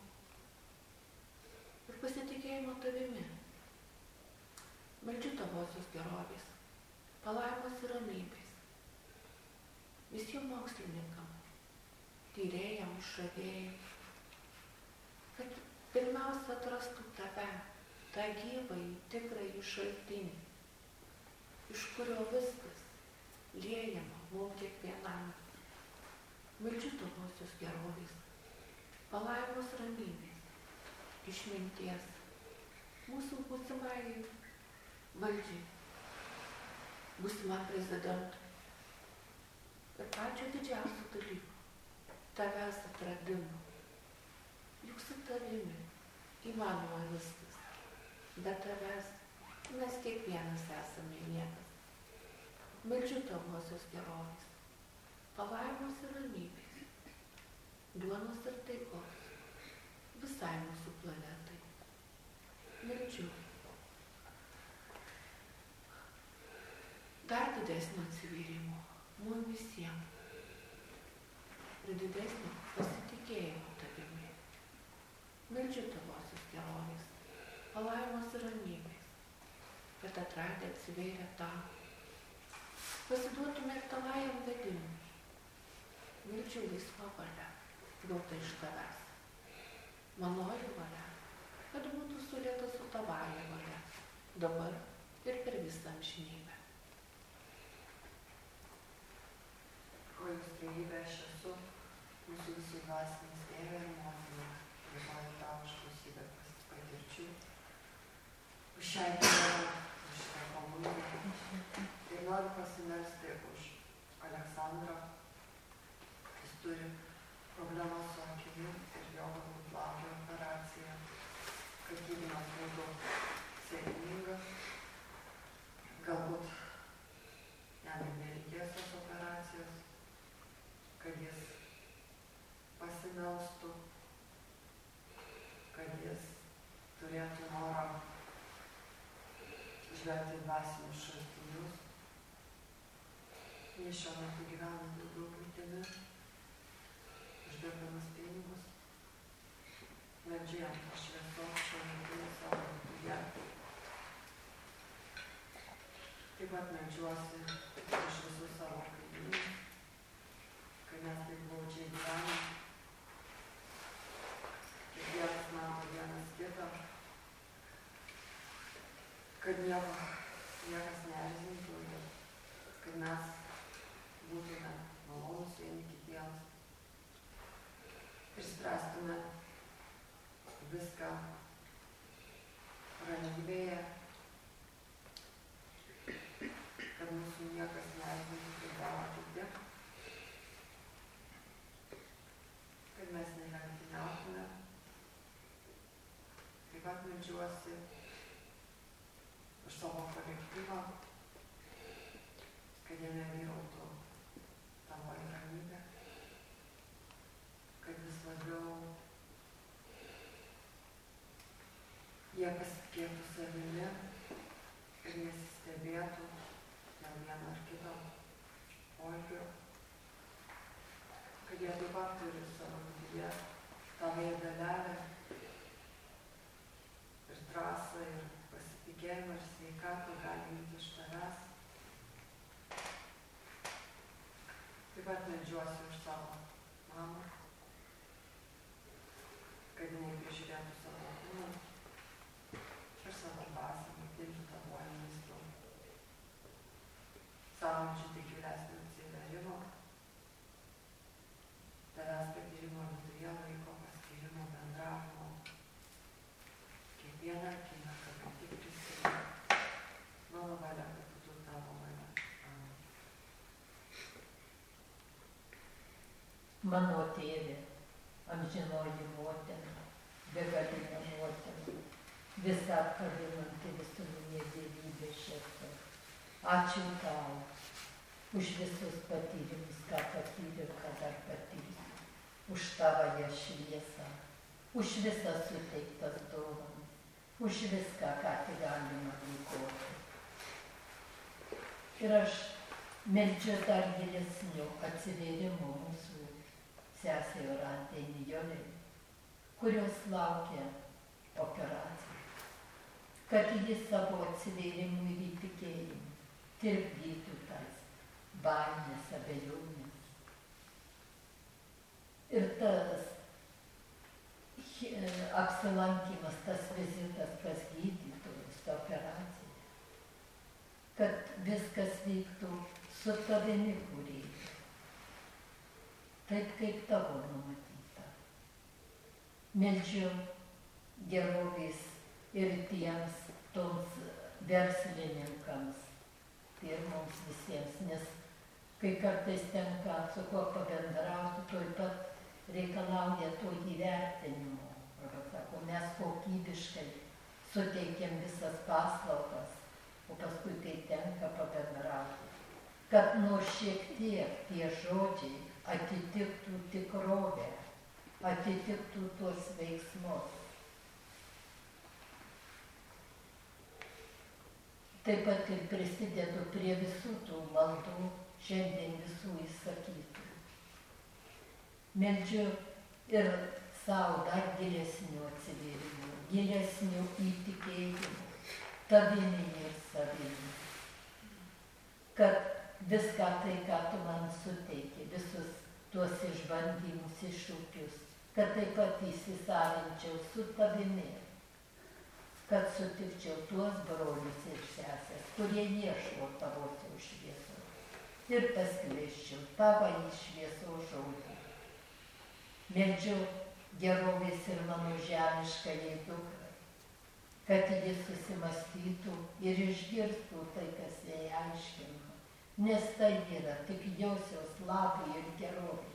ir pasitikėjimo tavimi. Meldžiu tavosios gerovės, palaimos ir ramybės. Visiems mokslininkams, tyrėjams, išradėjams, kad pirmiausia atrastų tave, tą gyvąjį, tikrąjį šaltinį, iš kurio viskas liejama mums kiekvienam. Meldžiu tavosios gerovės, palaimos ramybės, išminties, mūsų būsimai valdžiai, būsimam prezidentui ir pačio didžiausio dalyko, tavęs atradimo. Juk su tavimi įmanoma viskas, bet tavęs mes kiekvienas esame niekas. Meldžiu tavosios gerovės, palaimos ir ramybės, duonos ir taikos visai mūsų planetai. Meldžiu dar didesnio atsivėrimo mums visiems ir didesnio pasitikėjimo tavimi. Meldžiu tavosios gerovės, palaimos ir ramybės, kad atradę atsivėrę tau, pasiduotume tavajam vedimui. Meldžiu laisvą valią, gauta iš tavęs. Manoji valia, kad būtų sulėta su tavaja valia, dabar ir per visą amžinybę. O jūs trejybė aš esu, mūsų visų dvasinis tėvė ir motina, dėkoju tau už klausybę patirčių, už šią dieną, už šitą komuniją. Ir noriu pasimelsti už Aleksandrą. Jis turi problemą su akimi ir jo galbūt laukia operacija, kad gydymas būtų sėkmingas. Galbūt jam ir nereikės tos operacijos, kad jis pasimelstų, kad jis turėtų norą žvelgti dvasinius šaltinius. Jis šiuo metu gyvena daugiau buitimi, uždirbamas pinigus. Meldžiu jam tos šviesos šiuo metu savo viduje. Taip pat meldžiuosi iš visų savo kaimynų, kai mes taip glaudžiai gyvename. Kiekvienas mato vienas kitą, kad nieko, niekas neerzintų ir kad mes būtume malonūs vieni kitiems ir spręstume viską ramybėje, kad mūsų niekas neerzintų, kaip daro kiti, kad mes nelenktyniautume. Taip pat meldžiuosi už savo kolektyvą, kad jame vyrautų tavoji ramybė, kad vis labiau jie pasitikėtų savimi ir nesistebėtų dėl vieno ar kito poelgio, kad jie taip pat turi savo viduje tavąją dalelę ir drąsą ir pasitikėjimą ir sveikatą galimintį iš tavęs. Taip pat meldžiuosi už savo mamą, kad jinai prižiūrėtų savo kūną ir savo dvasią, maitintų tavuoju maistu. Savo meldžiu tik gilesnio atsivėrimo, tavęs patyrimo viduje laiko paskyrimo bendravimo. Kiekvieną akimirką, kad tik prisimenu, mano valia, kad būtų tavo valia. Mano tėvė, amžinoji motina, begalinė motina, visą apkabinanti visuminė dievybė šviesa. Ačiū tau už visus patyrimus, ką patyrė ir ką dar patyrė. Už tavąją šviesą, už visas suteiktas dovanas, už viską, ką tik galima dėkoti. Ir aš meldžiu dar gilesnių atsivėrimų mūsų sesė Jorantė Nijolė, kurios laukia operacijos, kad jis savo atsivėrimų ir įtikėjimų tirpdytų tas baimės, abejonės. Ir tas apsilankimas, tas vizitas pas gydytojus, ta operacija, kad viskas vyktų su tavimi, kūrėjai, taip kaip tavo numatyta. Meldžiu gerovės ir tiems toms verslininkams ir mums visiems, nes kai kartais tenka su kuo pabendrauti, tuoj pat reikalauja to įvertinimo. Arba sako, mes kokybiškai suteikėm visas paslaugas, o paskui kai tenka pabendrauti, kad nors šiek tiek tie žodžiai atitiktų tikrovę, atitiktų tuos veiksmus. Taip pat ir prisidedu prie visų tų maldų, šiandien visų įsakytų. Meldžiu ir savo dar gilesnių atsivėrimų, gilesnių įtikėjimų, tavimi ir savimi. Kad viską tai, ką tu man suteiki, visus tuos išbandymus, iššūkius, kad taip pat įsisavinčiau su tavimi, kad sutikčiau tuos brolius ir sesės, kurie ieško tavosios šviesos ir paskleisčiau tavąjį šviesos žodį. Meldžiu gerovės ir mano žemiškajai dukrai, kad jis susimastytų ir išgirstų tai, kas jai aiškina, nes tai yra tik josios labai ir gerovė.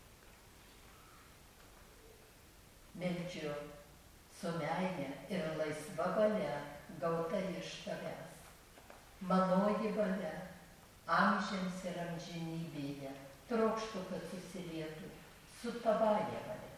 Meldžiu su meile ir laisva valia gauta iš tavęs. Manoji valia amžiams ir amžinybėje trokštų, kad susilietų su tavąja valia.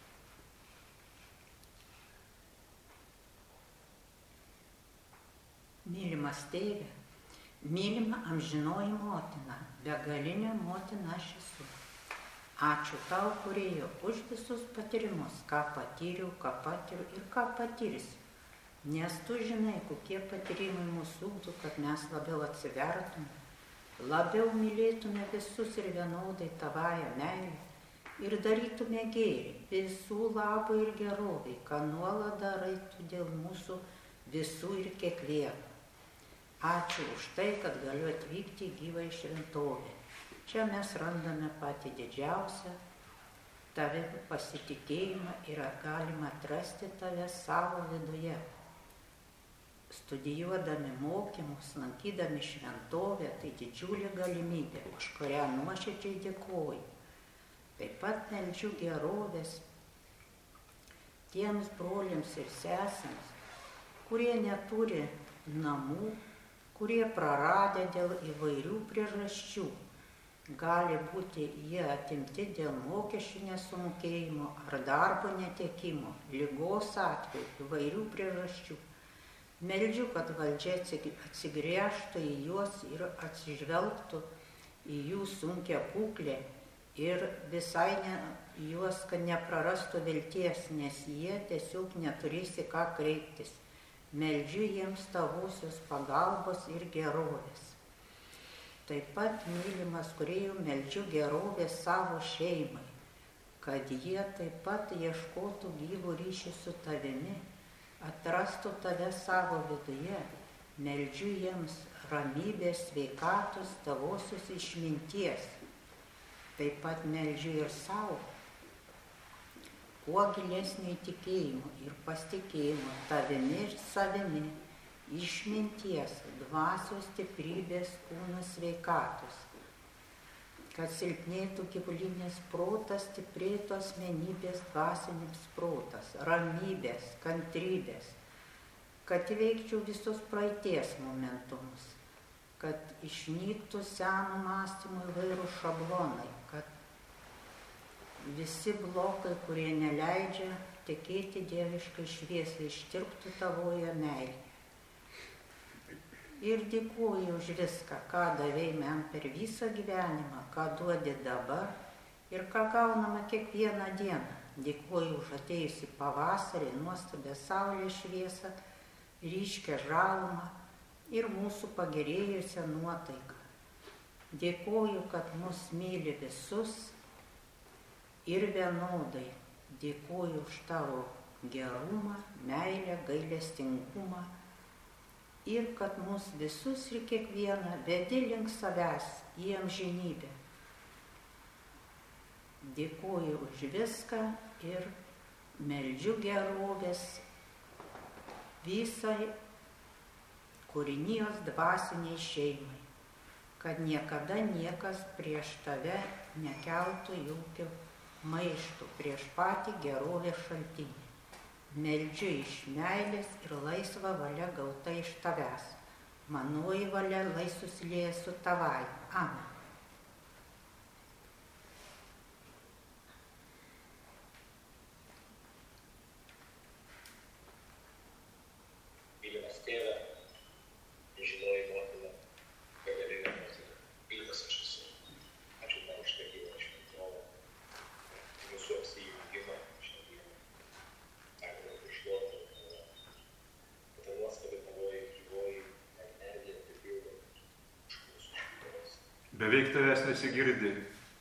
Mylimas tėve, mylima amžinoji motina, begalinė motina aš esu. Ačiū tau, kūrėjo, už visus patyrimus, ką patyriau, ką patiriu ir ką patirsiu. Nes tu žinai, kokie patyrimai mūsų ugdo, kad mes labiau atsivertume, labiau mylėtume visus ir vienodai tavąją meilę ir darytume gėrį, visų labui ir gerovai, ką nuolat darai tu dėl mūsų visų ir kiekvieno. Ačiū už tai, kad galiu atvykti į gyvą šventovę. Čia mes randame patį didžiausią tave pasitikėjimą ir galime atrasti tave savo viduje. Studijuodami mokymus, lankydami šventovę, tai didžiulė galimybė, už kurią nuoširdžiai dėkoju. Taip pat meldžiu gerovės tiems broliams ir sesėms, kurie neturi namų, kurie praradę dėl įvairių priežasčių. Gali būti jie atimti dėl mokesčių nesumokėjimo ar darbo netekimo, ligos atveju, įvairių priežasčių. Meldžiu, kad valdžia atsigręžtų į juos ir atsižvelgtų į jų sunkią būklę ir visai ne, juos, kad neprarastų vilties, nes jie tiesiog neturės į ką kreiptis. Meldžiu jiems tavosios pagalbos ir gerovės. Taip pat, mylimas kūrėjau, meldžiu gerovės savo šeimai, kad jie taip pat ieškotų gyvų ryšį su tavimi, atrastų tave savo viduje. Meldžiu jiems ramybės, sveikatos, tavosios išminties. Taip pat meldžiu ir savo, kuo gilesnio įtikėjimo ir pasitikėjimo tavimi ir savimi, išminties, dvasios stiprybės, kūno sveikatos, kad silpnėtų gyvulinės protas, stiprėtų asmenybės dvasinis protas, ramybės, kantrybės, kad įveikčiau visus praeities momentumus, kad išnyktų senų mąstymų įvairių šablonai, kad visi blokai, kurie neleidžia tikėti dieviškai šviesai, ištirptų tavoje meilė. Ir dėkuoju už viską, ką davei man per visą gyvenimą, ką duodi dabar ir ką gauname kiekvieną dieną. Dėkuoju už atėjusį pavasarį, nuostabę saulės šviesą, ryškę žalumą ir mūsų pagerėjusią nuotaiką. Dėkuoju, kad mus myli visus ir vienodai. Dėkuoju už tavo gerumą, meilę, gailestingumą ir kad mus visus ir kiekvieną vedi link savęs į amžinybę. Dėkuoju už viską ir meldžiu gerovės visai kūrinijos dvasiniai šeimai, kad niekada niekas prieš tave nekeltų jokių maištų prieš patį gerovės šaltinį. Meldžiu iš meilės ir laisvą valią gauta iš tavęs. Manoji valia lai susilieja su tavai. Amen. Mylimas tėve, žinoji motina, begalinė motina, mylimas aš esu. Ačiū tau už tą gyvą šventovę, mūsų apsijungimą šiandieną. Ačiū už šlovę tave, kad ta nuostabi tavoji gyvoji energija pripildo iš mūsų šventovės. Beveik tavęs nesigirdi.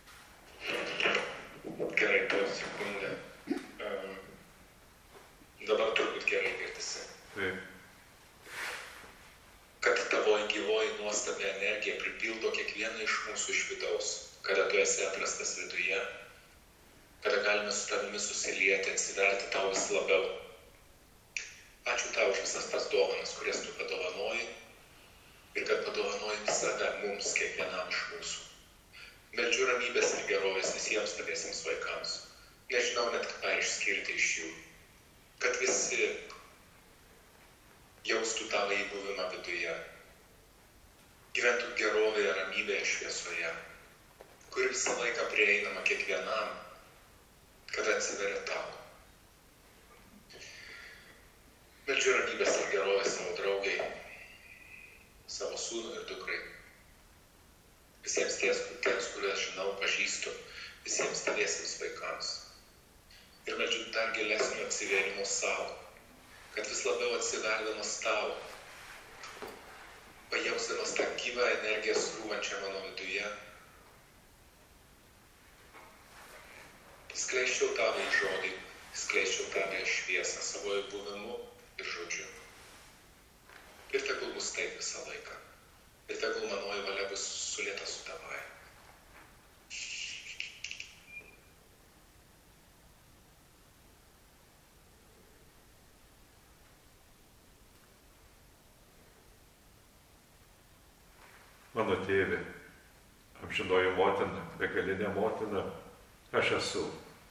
Gerai, po sekundę. Um, dabar turbūt gerai girdisi. Taip. Kad tavoji gyvoji nuostabi energija pripildo kiekvieną iš mūsų iš vidaus, kada tu esi atrastas viduje, kada galime su tavimi susilieti, atsiverti tau vis labiau. Ačiū tau už visas tas dovanas, kurias tu padovanoji ir kad padovanoji save mums, kiekvienam iš mūsų. Meldžiu ramybės ir gerovės visiems taviesiems vaikams. Nežinau net ką išskirti iš jų. Kad visi jaustų tavo įbuvimą viduje. Gyventų gerovėje, ramybėje, šviesoje, kuri visą laiką prieinama kiekvienam, kada atsiveria tau. Meldžiu ramybės ir gerovės savo draugiai, savo sūnui ir dukrai. Visiems ties, tiems, kuriuos žinau, pažįstu, visiems taviesiems vaikams. Ir meldžiu dar gilesnio atsivėrimo savo, kad vis labiau atsiverdamas tau, pajausdamas tą gyvą energiją srūvančią mano viduje, skleisčiau tavo į žodį, skleisčiau tavo į šviesą savo buvimu ir žodžiu. Ir tegul bus taip visą laiką. Ir tegul manoji valia bus sulieta su tavai. Mano tėvė, amžinoji motina, begalinė motina, aš esu.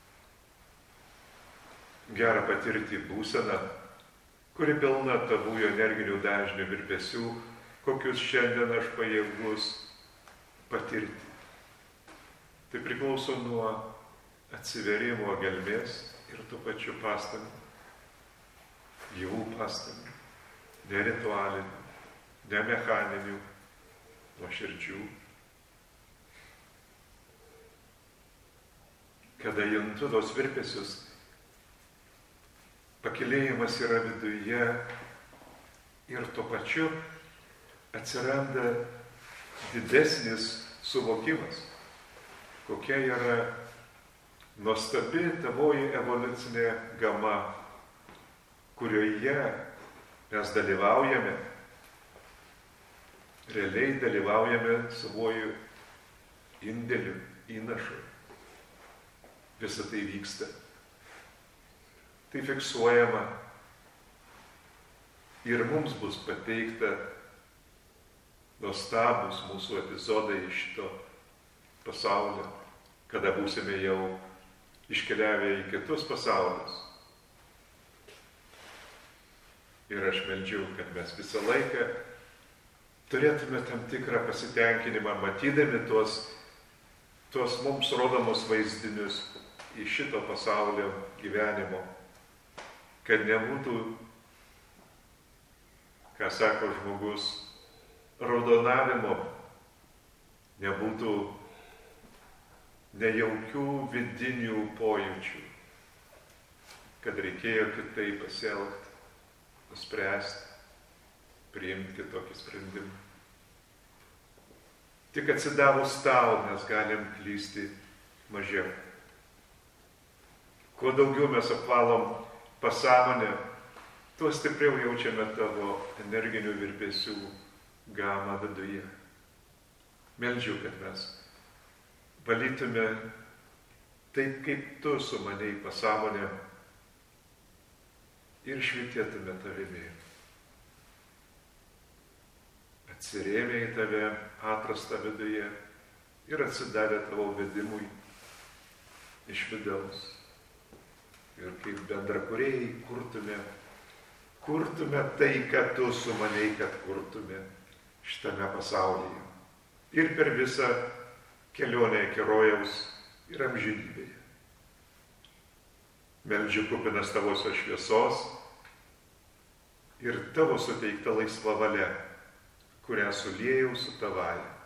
Gera patirti būseną, kuri pilna tavųjų energinių dažnių virpesių, kokius šiandien aš pajėgus patirti. Tai priklauso nuo atsiverimo gelmės ir tų pačių pastangų, gyvų pastangų, ne ritualinių, ne mechaninių, nuoširdžių. Kada juntu tos virpesius, pakilėjimas yra viduje ir tuo pačiu atsiranda didesnis suvokimas, kokia yra nuostabi tavoji evoliucinė gama, kurioje mes dalyvaujame, realiai dalyvaujame savoju indėliu, įnašu. Visa tai vyksta. Tai fiksuojama ir mums bus pateikta nuostabus mūsų epizodai iš šito pasaulio, kada būsime jau iškeliavę į kitus pasaulius. Ir aš meldžiu, kad mes visą laiką turėtume tam tikrą pasitenkinimą, matydami tuos, tuos mums rodomus vaizdinius į šito pasaulio gyvenimo, kad nebūtų, ką sako žmogus, raudonavimo, nebūtų nejaukių vidinių pojūčių, kad reikėjo kitaip pasielgti, nuspręsti, priimti kitokį sprendimą. Tik atsidavus tau mes galim klysti mažiau. Kuo daugiau mes apvalom pasąmonę, tuo stipriau jaučiame tavo energinių virpesių gamą viduje. Meldžiu, kad mes valytume taip, kaip tu sumanei pasąmonę ir švytėtume tavimi. Atsirėmė į tave, atrastą viduje ir atsidavę tavo vedimui iš vidaus. Ir kaip bendrakūrėjai kurtume, kurtume tai, kad tu sumanei, kad kurtume šitame pasaulyje. Ir per visą kelionę iki rojaus ir amžinybėje. Meldžiu kupinas tavosios šviesos ir tavo suteikta laisva valia, kurią suliejau su tavaja.